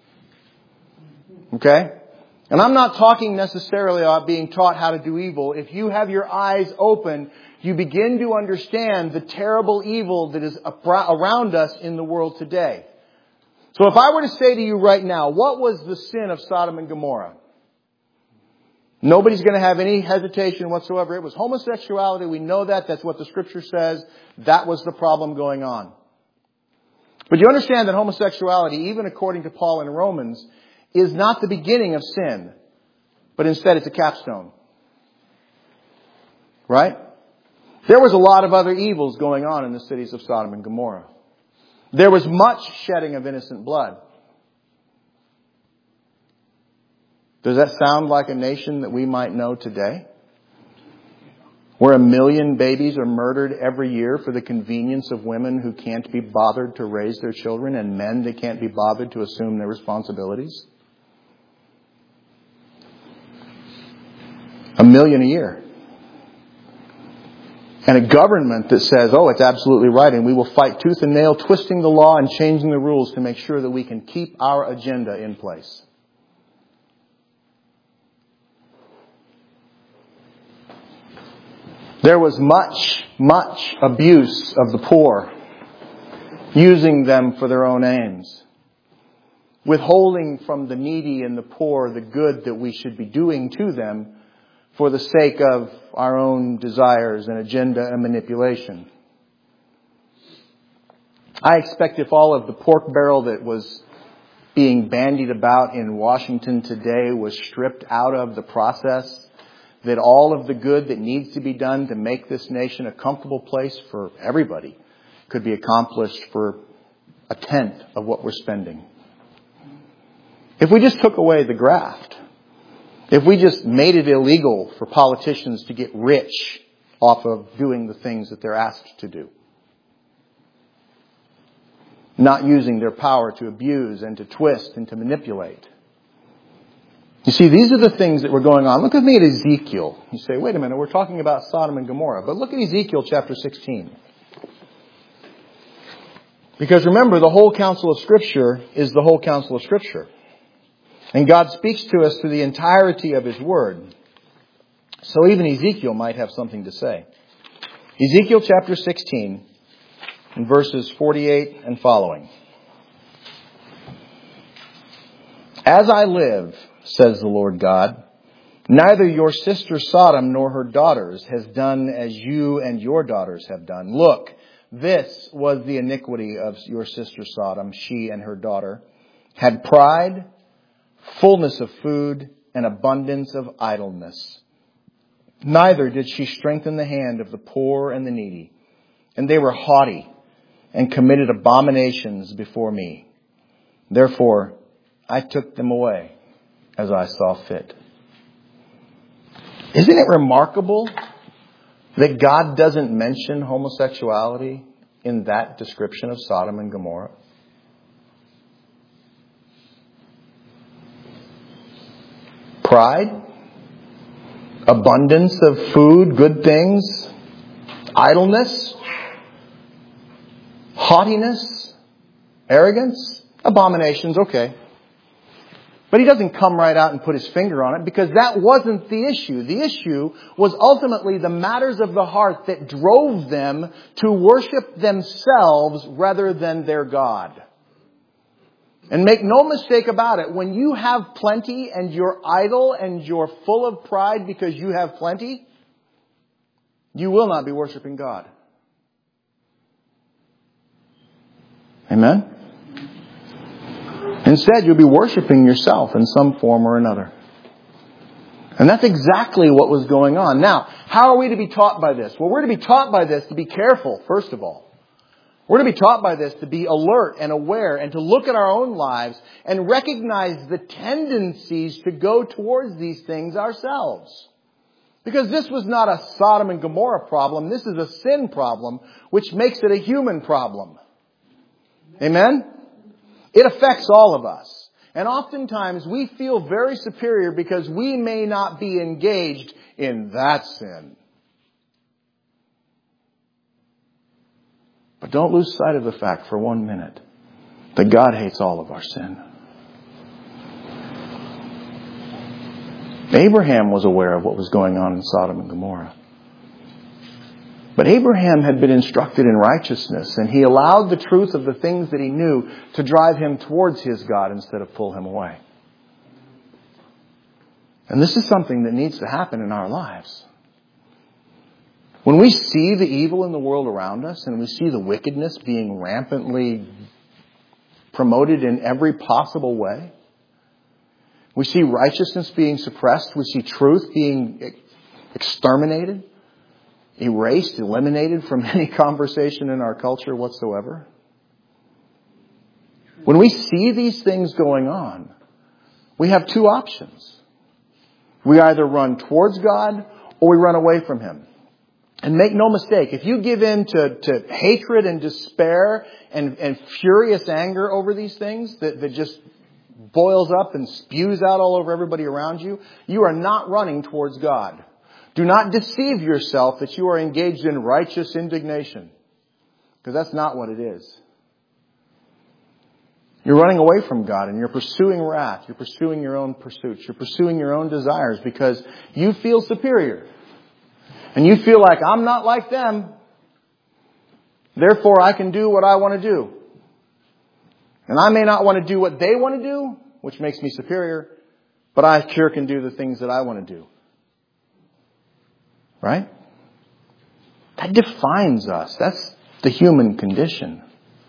Okay? And I'm not talking necessarily about being taught how to do evil. If you have your eyes open, you begin to understand the terrible evil that is around us in the world today. So if I were to say to you right now, what was the sin of Sodom and Gomorrah? Nobody's going to have any hesitation whatsoever. It was homosexuality. We know that. That's what the Scripture says. That was the problem going on. But you understand that homosexuality, even according to Paul in Romans, is not the beginning of sin, but instead it's a capstone. Right? There was a lot of other evils going on in the cities of Sodom and Gomorrah. There was much shedding of innocent blood. Does that sound like a nation that we might know today? Where a million babies are murdered every year for the convenience of women who can't be bothered to raise their children and men that can't be bothered to assume their responsibilities? A million a year. And a government that says, oh, it's absolutely right, and we will fight tooth and nail, twisting the law and changing the rules to make sure that we can keep our agenda in place. There was much, much abuse of the poor, using them for their own aims, withholding from the needy and the poor the good that we should be doing to them for the sake of our own desires and agenda and manipulation. I expect if all of the pork barrel that was being bandied about in Washington today was stripped out of the process, that all of the good that needs to be done to make this nation a comfortable place for everybody could be accomplished for a tenth of what we're spending. If we just took away the graft, if we just made it illegal for politicians to get rich off of doing the things that they're asked to do, not using their power to abuse and to twist and to manipulate. You see, these are the things that were going on. Look at me at Ezekiel. You say, wait a minute, we're talking about Sodom and Gomorrah. But look at Ezekiel chapter sixteen. Because remember, the whole counsel of Scripture is the whole counsel of Scripture. And God speaks to us through the entirety of His Word. So even Ezekiel might have something to say. Ezekiel chapter sixteen, and verses forty-eight and following. As I live, says the Lord God, neither your sister Sodom nor her daughters has done as you and your daughters have done. Look, this was the iniquity of your sister Sodom. She and her daughter had pride, fullness of food, and abundance of idleness. Neither did she strengthen the hand of the poor and the needy. And they were haughty and committed abominations before me. Therefore, I took them away as I saw fit. Isn't it remarkable that God doesn't mention homosexuality in that description of Sodom and Gomorrah? Pride, abundance of food, good things, idleness, haughtiness, arrogance, abominations, okay. But he doesn't come right out and put his finger on it, because that wasn't the issue. The issue was ultimately the matters of the heart that drove them to worship themselves rather than their God. And make no mistake about it, when you have plenty and you're idle and you're full of pride because you have plenty, you will not be worshiping God. Amen? Instead, you'll be worshiping yourself in some form or another. And that's exactly what was going on. Now, how are we to be taught by this? Well, we're to be taught by this to be careful, first of all. We're to be taught by this to be alert and aware and to look at our own lives and recognize the tendencies to go towards these things ourselves. Because this was not a Sodom and Gomorrah problem. This is a sin problem, which makes it a human problem. Amen? It affects all of us. And oftentimes we feel very superior because we may not be engaged in that sin. But don't lose sight of the fact for one minute that God hates all of our sin. Abraham was aware of what was going on in Sodom and Gomorrah. But Abraham had been instructed in righteousness, and he allowed the truth of the things that he knew to drive him towards his God instead of pull him away. And this is something that needs to happen in our lives. When we see the evil in the world around us and we see the wickedness being rampantly promoted in every possible way, we see righteousness being suppressed, we see truth being exterminated, erased, eliminated from any conversation in our culture whatsoever. When we see these things going on, we have two options. We either run towards God or we run away from Him. And make no mistake, if you give in to, to hatred and despair and, and furious anger over these things that, that just boils up and spews out all over everybody around you, you are not running towards God. Do not deceive yourself that you are engaged in righteous indignation, because that's not what it is. You're running away from God and you're pursuing wrath. You're pursuing your own pursuits. You're pursuing your own desires because you feel superior. And you feel like, I'm not like them. Therefore, I can do what I want to do. And I may not want to do what they want to do, which makes me superior, but I sure can do the things that I want to do. Right? That defines us. That's the human condition.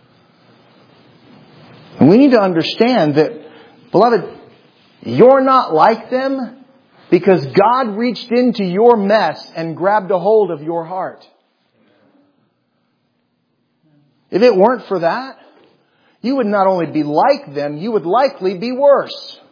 And we need to understand that, beloved, you're not like them because God reached into your mess and grabbed a hold of your heart. If it weren't for that, you would not only be like them, you would likely be worse.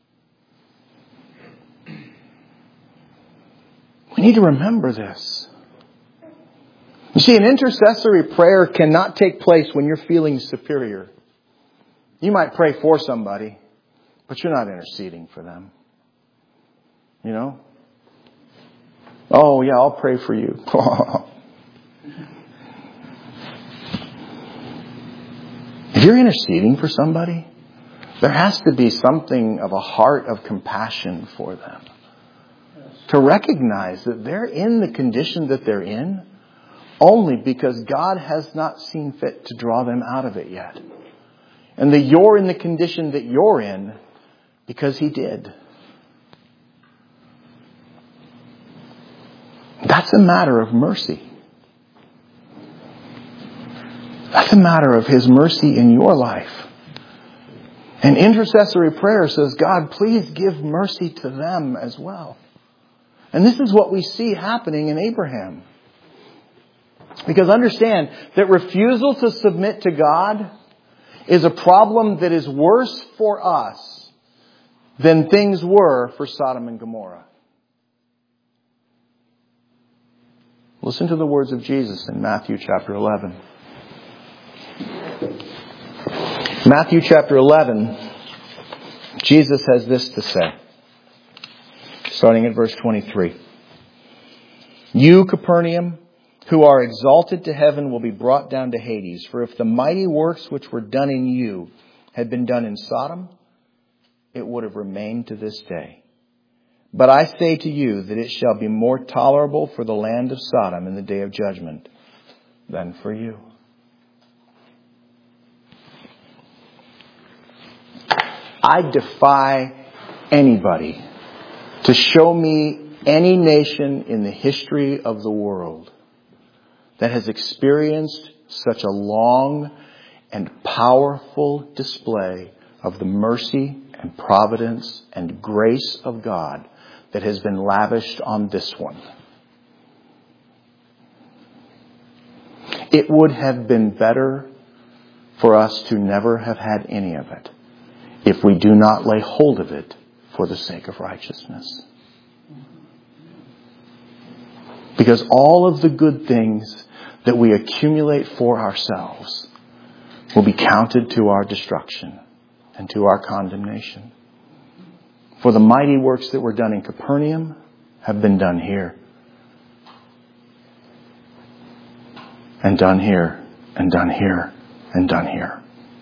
We need to remember this. You see, an intercessory prayer cannot take place when you're feeling superior. You might pray for somebody, but you're not interceding for them. You know? Oh, yeah, I'll pray for you. If you're interceding for somebody, there has to be something of a heart of compassion for them. To recognize that they're in the condition that they're in only because God has not seen fit to draw them out of it yet. And that you're in the condition that you're in because He did. That's a matter of mercy. That's a matter of His mercy in your life. And intercessory prayer says, God, please give mercy to them as well. And this is what we see happening in Abraham. Because understand that refusal to submit to God is a problem that is worse for us than things were for Sodom and Gomorrah. Listen to the words of Jesus in Matthew chapter eleven. Matthew chapter eleven, Jesus has this to say. starting at verse twenty-three. You, Capernaum, who are exalted to heaven, will be brought down to Hades. For if the mighty works which were done in you had been done in Sodom, it would have remained to this day. But I say to you that it shall be more tolerable for the land of Sodom in the day of judgment than for you. I defy anybody to show me any nation in the history of the world that has experienced such a long and powerful display of the mercy and providence and grace of God that has been lavished on this one. It would have been better for us to never have had any of it if we do not lay hold of it for the sake of righteousness. Because all of the good things that we accumulate for ourselves will be counted to our destruction and to our condemnation. For the mighty works that were done in Capernaum have been done here. And done here, and done here, and done here.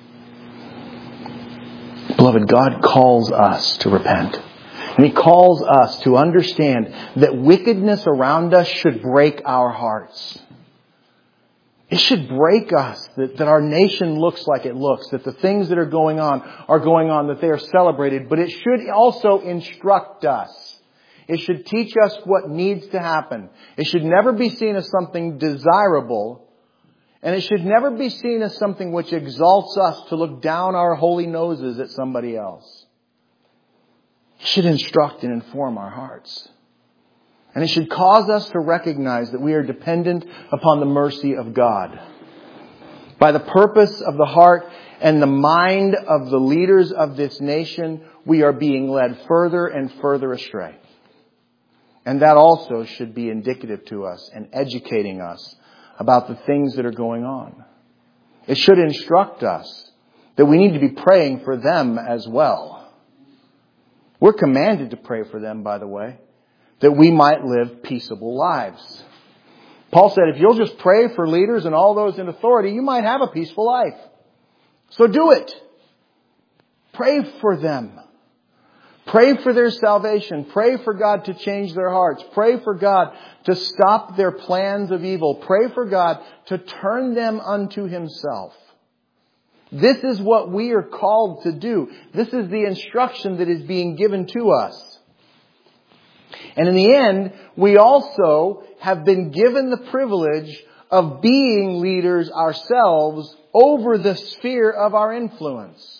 Beloved, God calls us to repent. And He calls us to understand that wickedness around us should break our hearts. It should break us that, that our nation looks like it looks, that the things that are going on are going on, that they are celebrated. But it should also instruct us. It should teach us what needs to happen. It should never be seen as something desirable. And it should never be seen as something which exalts us to look down our holy noses at somebody else. It should instruct and inform our hearts. And it should cause us to recognize that we are dependent upon the mercy of God. By the purpose of the heart and the mind of the leaders of this nation, we are being led further and further astray. And that also should be indicative to us and educating us about the things that are going on. It should instruct us that we need to be praying for them as well. We're commanded to pray for them, by the way, that we might live peaceable lives. Paul said, if you'll just pray for leaders and all those in authority, you might have a peaceful life. So do it. Pray for them. Pray for their salvation. Pray for God to change their hearts. Pray for God to stop their plans of evil. Pray for God to turn them unto Himself. This is what we are called to do. This is the instruction that is being given to us. And in the end, we also have been given the privilege of being leaders ourselves over the sphere of our influence.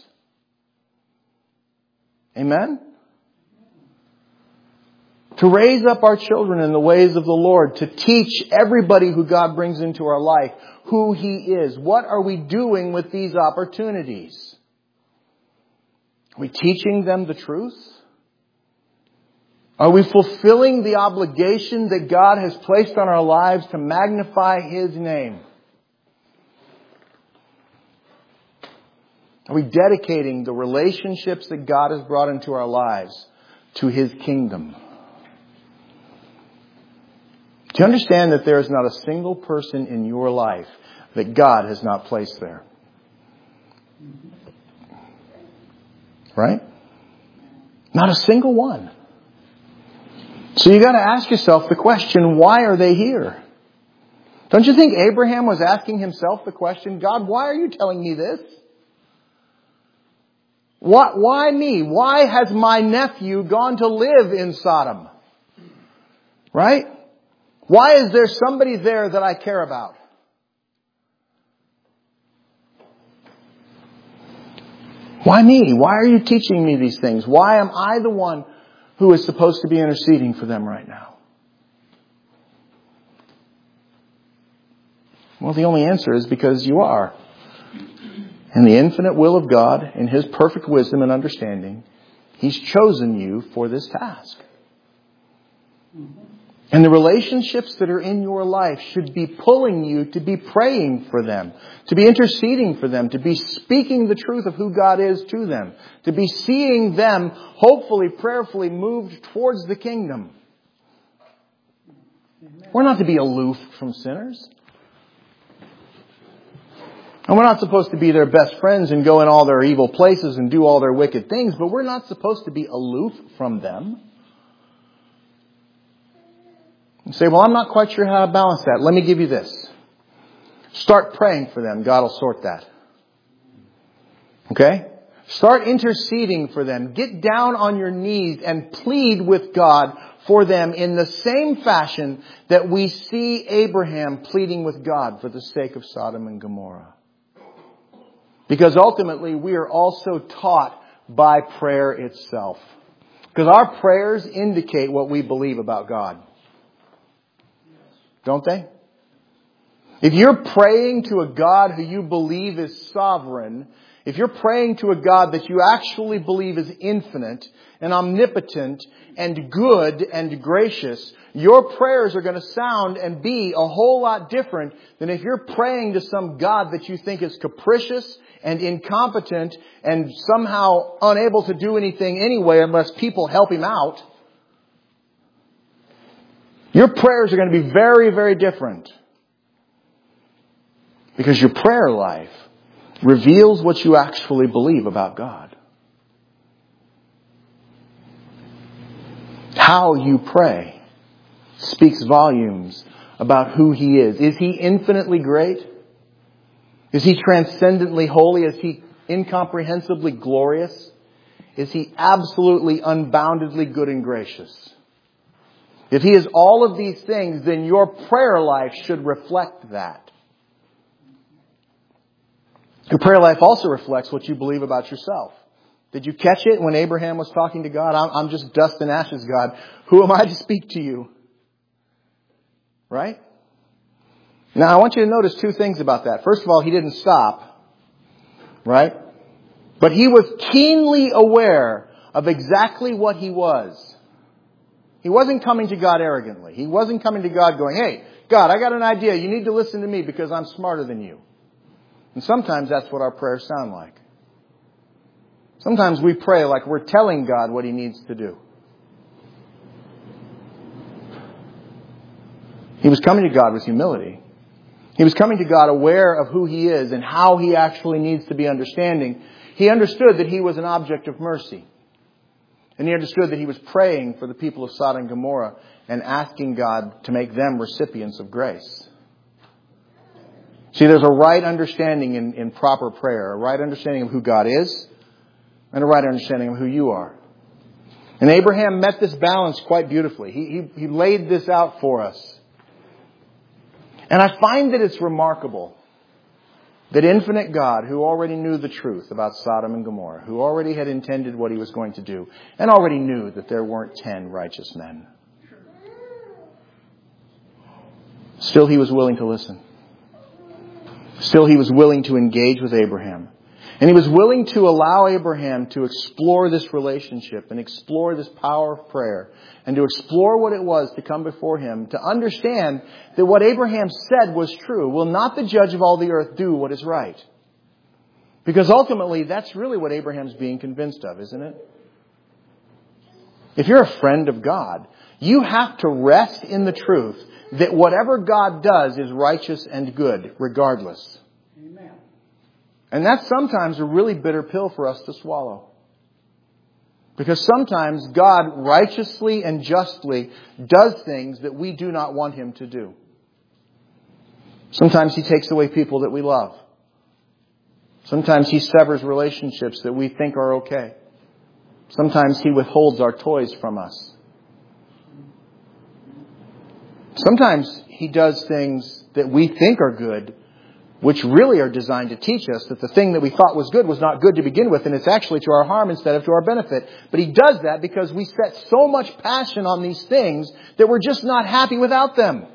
Amen? To raise up our children in the ways of the Lord, to teach everybody who God brings into our life who He is. What are we doing with these opportunities? Are we teaching them the truth? Are we fulfilling the obligation that God has placed on our lives to magnify His name? Are we dedicating the relationships that God has brought into our lives to His kingdom? Do you understand that there is not a single person in your life that God has not placed there? Right? Not a single one. So you got to ask yourself the question, why are they here? Don't you think Abraham was asking himself the question, God, why are you telling me this? What, why me? Why has my nephew gone to live in Sodom? Right? Why is there somebody there that I care about? Why me? Why are you teaching me these things? Why am I the one who is supposed to be interceding for them right now? Well, the only answer is because you are. In the infinite will of God, in His perfect wisdom and understanding, He's chosen you for this task. And the relationships that are in your life should be pulling you to be praying for them, to be interceding for them, to be speaking the truth of who God is to them, to be seeing them, hopefully, prayerfully moved towards the kingdom. We're not to be aloof from sinners. And we're not supposed to be their best friends and go in all their evil places and do all their wicked things, but we're not supposed to be aloof from them. You say, well, I'm not quite sure how to balance that. Let me give you this. Start praying for them. God will sort that. Okay? Start interceding for them. Get down on your knees and plead with God for them in the same fashion that we see Abraham pleading with God for the sake of Sodom and Gomorrah. Because ultimately we are also taught by prayer itself. Because our prayers indicate what we believe about God. Don't they? If you're praying to a God who you believe is sovereign, if you're praying to a God that you actually believe is infinite and omnipotent and good and gracious, your prayers are going to sound and be a whole lot different than if you're praying to some God that you think is capricious and incompetent and somehow unable to do anything anyway unless people help him out. Your prayers are going to be very, very different. Because your prayer life reveals what you actually believe about God. How you pray speaks volumes about who He is. Is He infinitely great? Is He transcendently holy? Is He incomprehensibly glorious? Is He absolutely unboundedly good and gracious? If He is all of these things, then your prayer life should reflect that. Your prayer life also reflects what you believe about yourself. Did you catch it when Abraham was talking to God? I'm, I'm just dust and ashes, God. Who am I to speak to you? Right? Now, I want you to notice two things about that. First of all, he didn't stop. Right? But he was keenly aware of exactly what he was. He wasn't coming to God arrogantly. He wasn't coming to God going, hey, God, I got an idea. You need to listen to me because I'm smarter than you. And sometimes that's what our prayers sound like. Sometimes we pray like we're telling God what He needs to do. He was coming to God with humility. He was coming to God aware of who He is and how He actually needs to be understanding. He understood that He was an object of mercy. And he understood that he was praying for the people of Sodom and Gomorrah and asking God to make them recipients of grace. See, there's a right understanding in, in proper prayer, a right understanding of who God is, and a right understanding of who you are. And Abraham met this balance quite beautifully. He, he, he laid this out for us. And I find that it's remarkable that infinite God, who already knew the truth about Sodom and Gomorrah, who already had intended what He was going to do, and already knew that there weren't ten righteous men, still He was willing to listen. Still He was willing to engage with Abraham. And He was willing to allow Abraham to explore this relationship and explore this power of prayer and to explore what it was to come before Him, to understand that what Abraham said was true. Will not the judge of all the earth do what is right? Because ultimately, that's really what Abraham's being convinced of, isn't it? If you're a friend of God, you have to rest in the truth that whatever God does is righteous and good, regardless. Amen. And that's sometimes a really bitter pill for us to swallow. Because sometimes God righteously and justly does things that we do not want Him to do. Sometimes He takes away people that we love. Sometimes He severs relationships that we think are okay. Sometimes He withholds our toys from us. Sometimes He does things that we think are good, which really are designed to teach us that the thing that we thought was good was not good to begin with, and it's actually to our harm instead of to our benefit. But He does that because we set so much passion on these things that we're just not happy without them.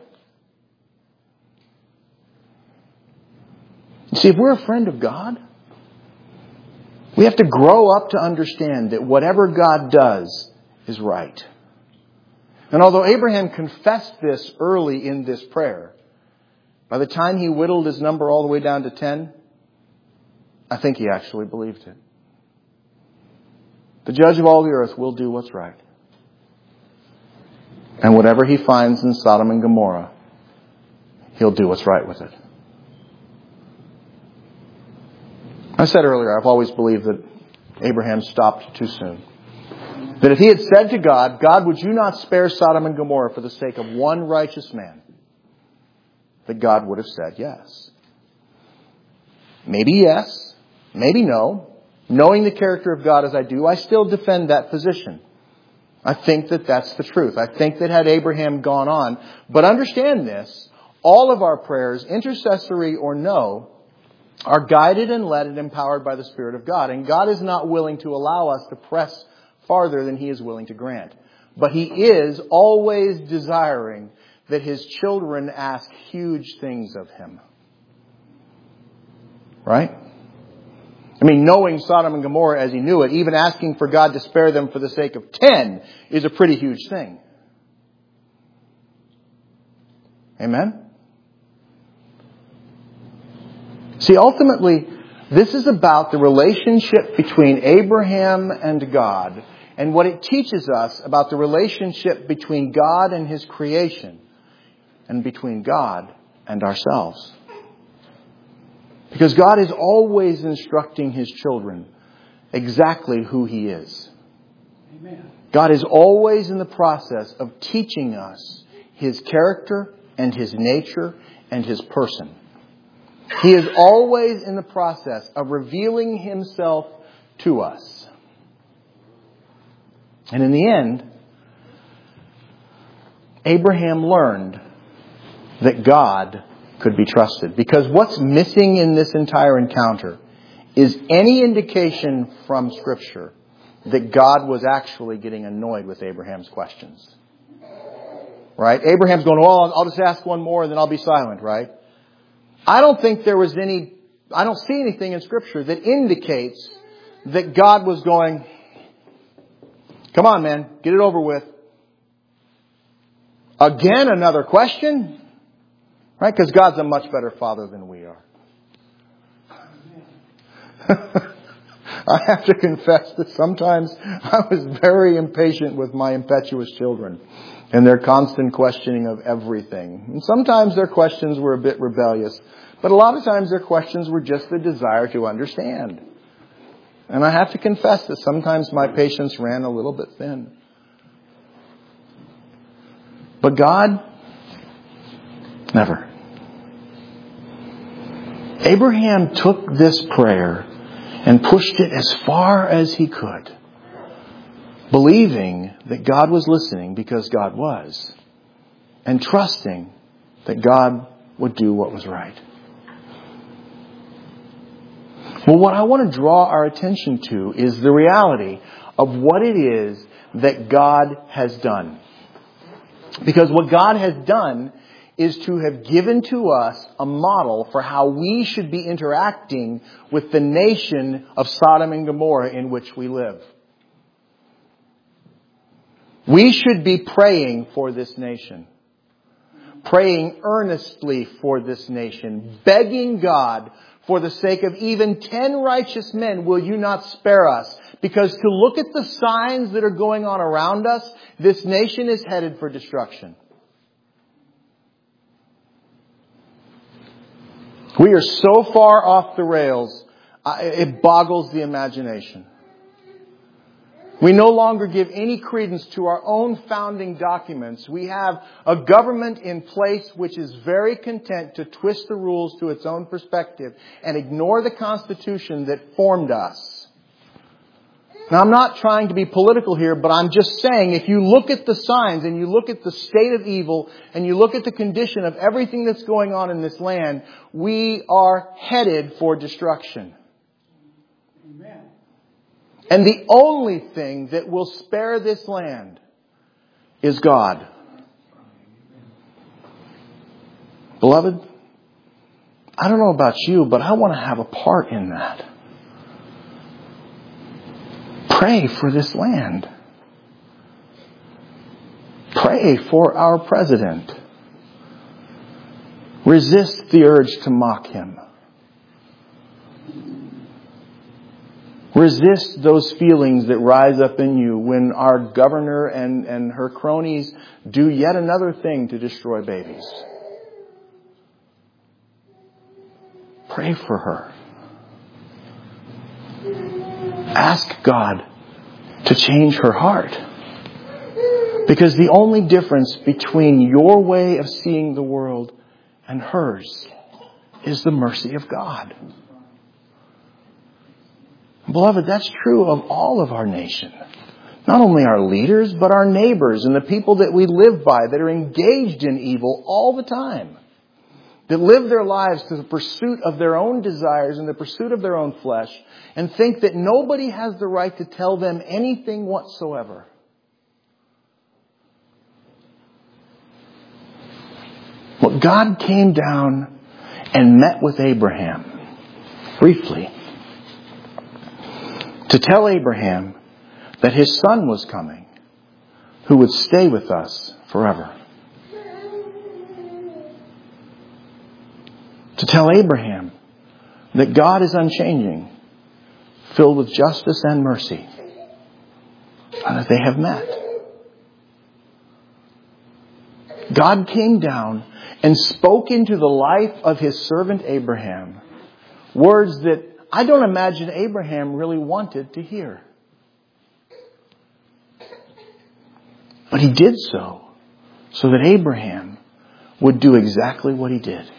See, if we're a friend of God, we have to grow up to understand that whatever God does is right. And although Abraham confessed this early in this prayer, by the time he whittled his number all the way down to ten, I think he actually believed it. The judge of all the earth will do what's right. And whatever he finds in Sodom and Gomorrah, he'll do what's right with it. I said earlier, I've always believed that Abraham stopped too soon. That if he had said to God, God, would you not spare Sodom and Gomorrah for the sake of one righteous man? That God would have said yes. Maybe yes, maybe no. Knowing the character of God as I do, I still defend that position. I think that that's the truth. I think that had Abraham gone on, but understand this, all of our prayers, intercessory or no, are guided and led and empowered by the Spirit of God. And God is not willing to allow us to press farther than He is willing to grant. But He is always desiring that His children ask huge things of Him. Right? I mean, knowing Sodom and Gomorrah as He knew it, even asking for God to spare them for the sake of ten is a pretty huge thing. Amen? See, ultimately, this is about the relationship between Abraham and God, and what it teaches us about the relationship between God and His creation, and between God and ourselves. Because God is always instructing His children exactly who He is. Amen. God is always in the process of teaching us His character and His nature and His person. He is always in the process of revealing Himself to us. And in the end, Abraham learned that God could be trusted. Because what's missing in this entire encounter is any indication from Scripture that God was actually getting annoyed with Abraham's questions. Right? Abraham's going, oh, I'll just ask one more and then I'll be silent, right? I don't think there was any, I don't see anything in Scripture that indicates that God was going, come on, man, get it over with. Again, another question? Right? Because God's a much better Father than we are. I have to confess that sometimes I was very impatient with my impetuous children and their constant questioning of everything. And sometimes their questions were a bit rebellious, but a lot of times their questions were just the desire to understand. And I have to confess that sometimes my patience ran a little bit thin. But God, never. Abraham took this prayer and pushed it as far as he could, believing that God was listening because God was, and trusting that God would do what was right. Well, what I want to draw our attention to is the reality of what it is that God has done. Because what God has done is to have given to us a model for how we should be interacting with the nation of Sodom and Gomorrah in which we live. We should be praying for this nation. Praying earnestly for this nation. Begging God, for the sake of even ten righteous men, will you not spare us? Because to look at the signs that are going on around us, this nation is headed for destruction. We are so far off the rails, it boggles the imagination. We no longer give any credence to our own founding documents. We have a government in place which is very content to twist the rules to its own perspective and ignore the Constitution that formed us. Now, I'm not trying to be political here, but I'm just saying if you look at the signs and you look at the state of evil and you look at the condition of everything that's going on in this land, we are headed for destruction. Amen. And the only thing that will spare this land is God. Beloved, I don't know about you, but I want to have a part in that. Pray for this land. Pray Pray for our president. Resist the urge to mock him. Resist those feelings that rise up in you when our governor and, and her cronies do yet another thing to destroy babies. Pray for her. Ask God to change her heart. Because the only difference between your way of seeing the world and hers is the mercy of God. Beloved, that's true of all of our nation. Not only our leaders, but our neighbors and the people that we live by that are engaged in evil all the time. That live their lives to the pursuit of their own desires and the pursuit of their own flesh and think that nobody has the right to tell them anything whatsoever. Well, God came down and met with Abraham briefly to tell Abraham that his son was coming who would stay with us forever. To tell Abraham that God is unchanging, filled with justice and mercy, and that they have met. God came down and spoke into the life of his servant Abraham words that I don't imagine Abraham really wanted to hear. But he did so, so that Abraham would do exactly what he did.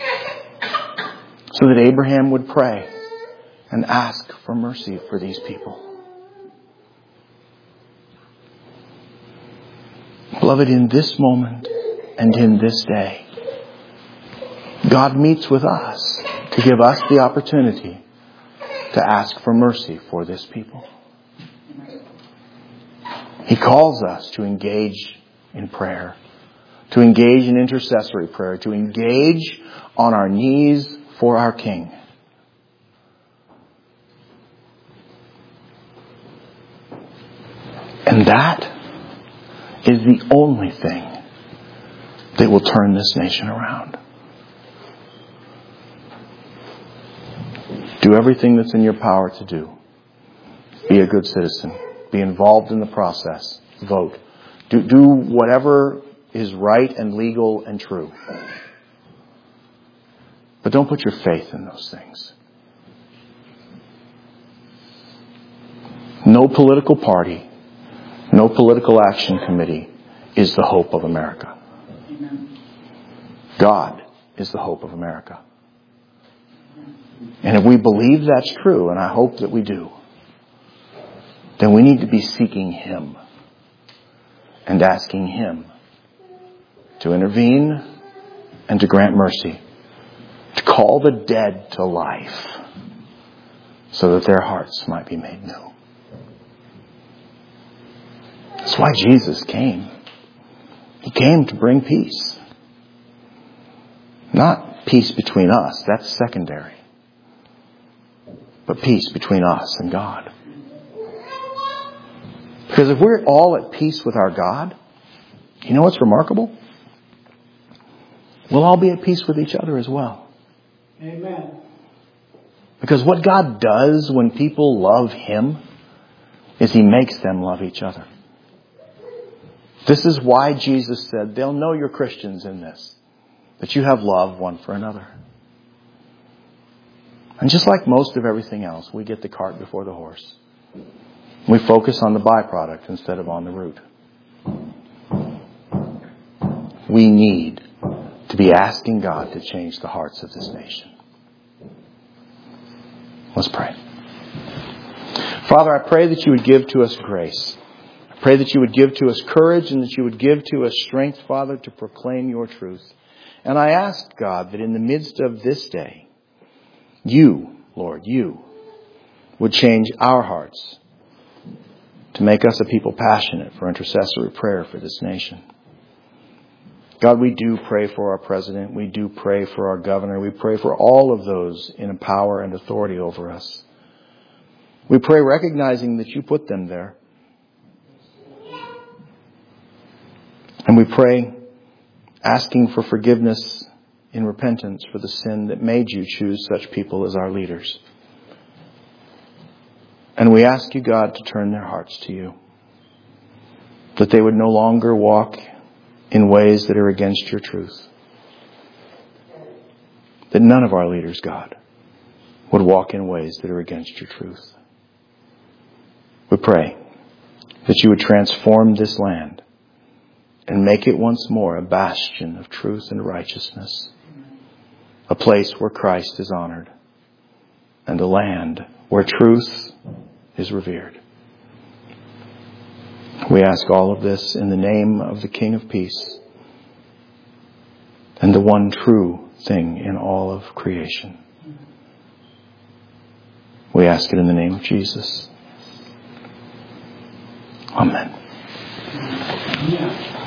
So that Abraham would pray and ask for mercy for these people. Beloved, in this moment and in this day, God meets with us to give us the opportunity to ask for mercy for this people. He calls us to engage in prayer, to engage in intercessory prayer, to engage on our knees for our King. And that is the only thing that will turn this nation around. Do everything that's in your power to do. Be a good citizen. Be involved in the process. Vote. Do, do whatever is right and legal and true. But don't put your faith in those things. No political party, no political action committee is the hope of America. Amen. God is the hope of America. And if we believe that's true, and I hope that we do, then we need to be seeking Him and asking Him to intervene and to grant mercy, to call the dead to life so that their hearts might be made new. That's why Jesus came. He came to bring peace. Not peace between us, that's secondary. But peace between us and God. Because if we're all at peace with our God, you know what's remarkable? We'll all be at peace with each other as well. Amen. Because what God does when people love Him is He makes them love each other. This is why Jesus said, they'll know you're Christians in this, that you have love one for another. And just like most of everything else, we get the cart before the horse. We focus on the byproduct instead of on the root. We need to be asking God to change the hearts of this nation. Let's pray. Father, I pray that you would give to us grace. I pray that you would give to us courage and that you would give to us strength, Father, to proclaim your truth. And I ask, God, that in the midst of this day, you, Lord, you would change our hearts to make us a people passionate for intercessory prayer for this nation. God, we do pray for our president. We do pray for our governor. We pray for all of those in power and authority over us. We pray recognizing that you put them there. we pray, asking for forgiveness in repentance for the sin that made you choose such people as our leaders. And we ask you, God, to turn their hearts to you, that they would no longer walk in ways that are against your truth. That none of our leaders, God, would walk in ways that are against your truth. We pray that you would transform this land and make it once more a bastion of truth and righteousness, a place where Christ is honored, and a land where truth is revered. We ask all of this in the name of the King of Peace and the one true thing in all of creation. We ask it in the name of Jesus. Amen. Yeah.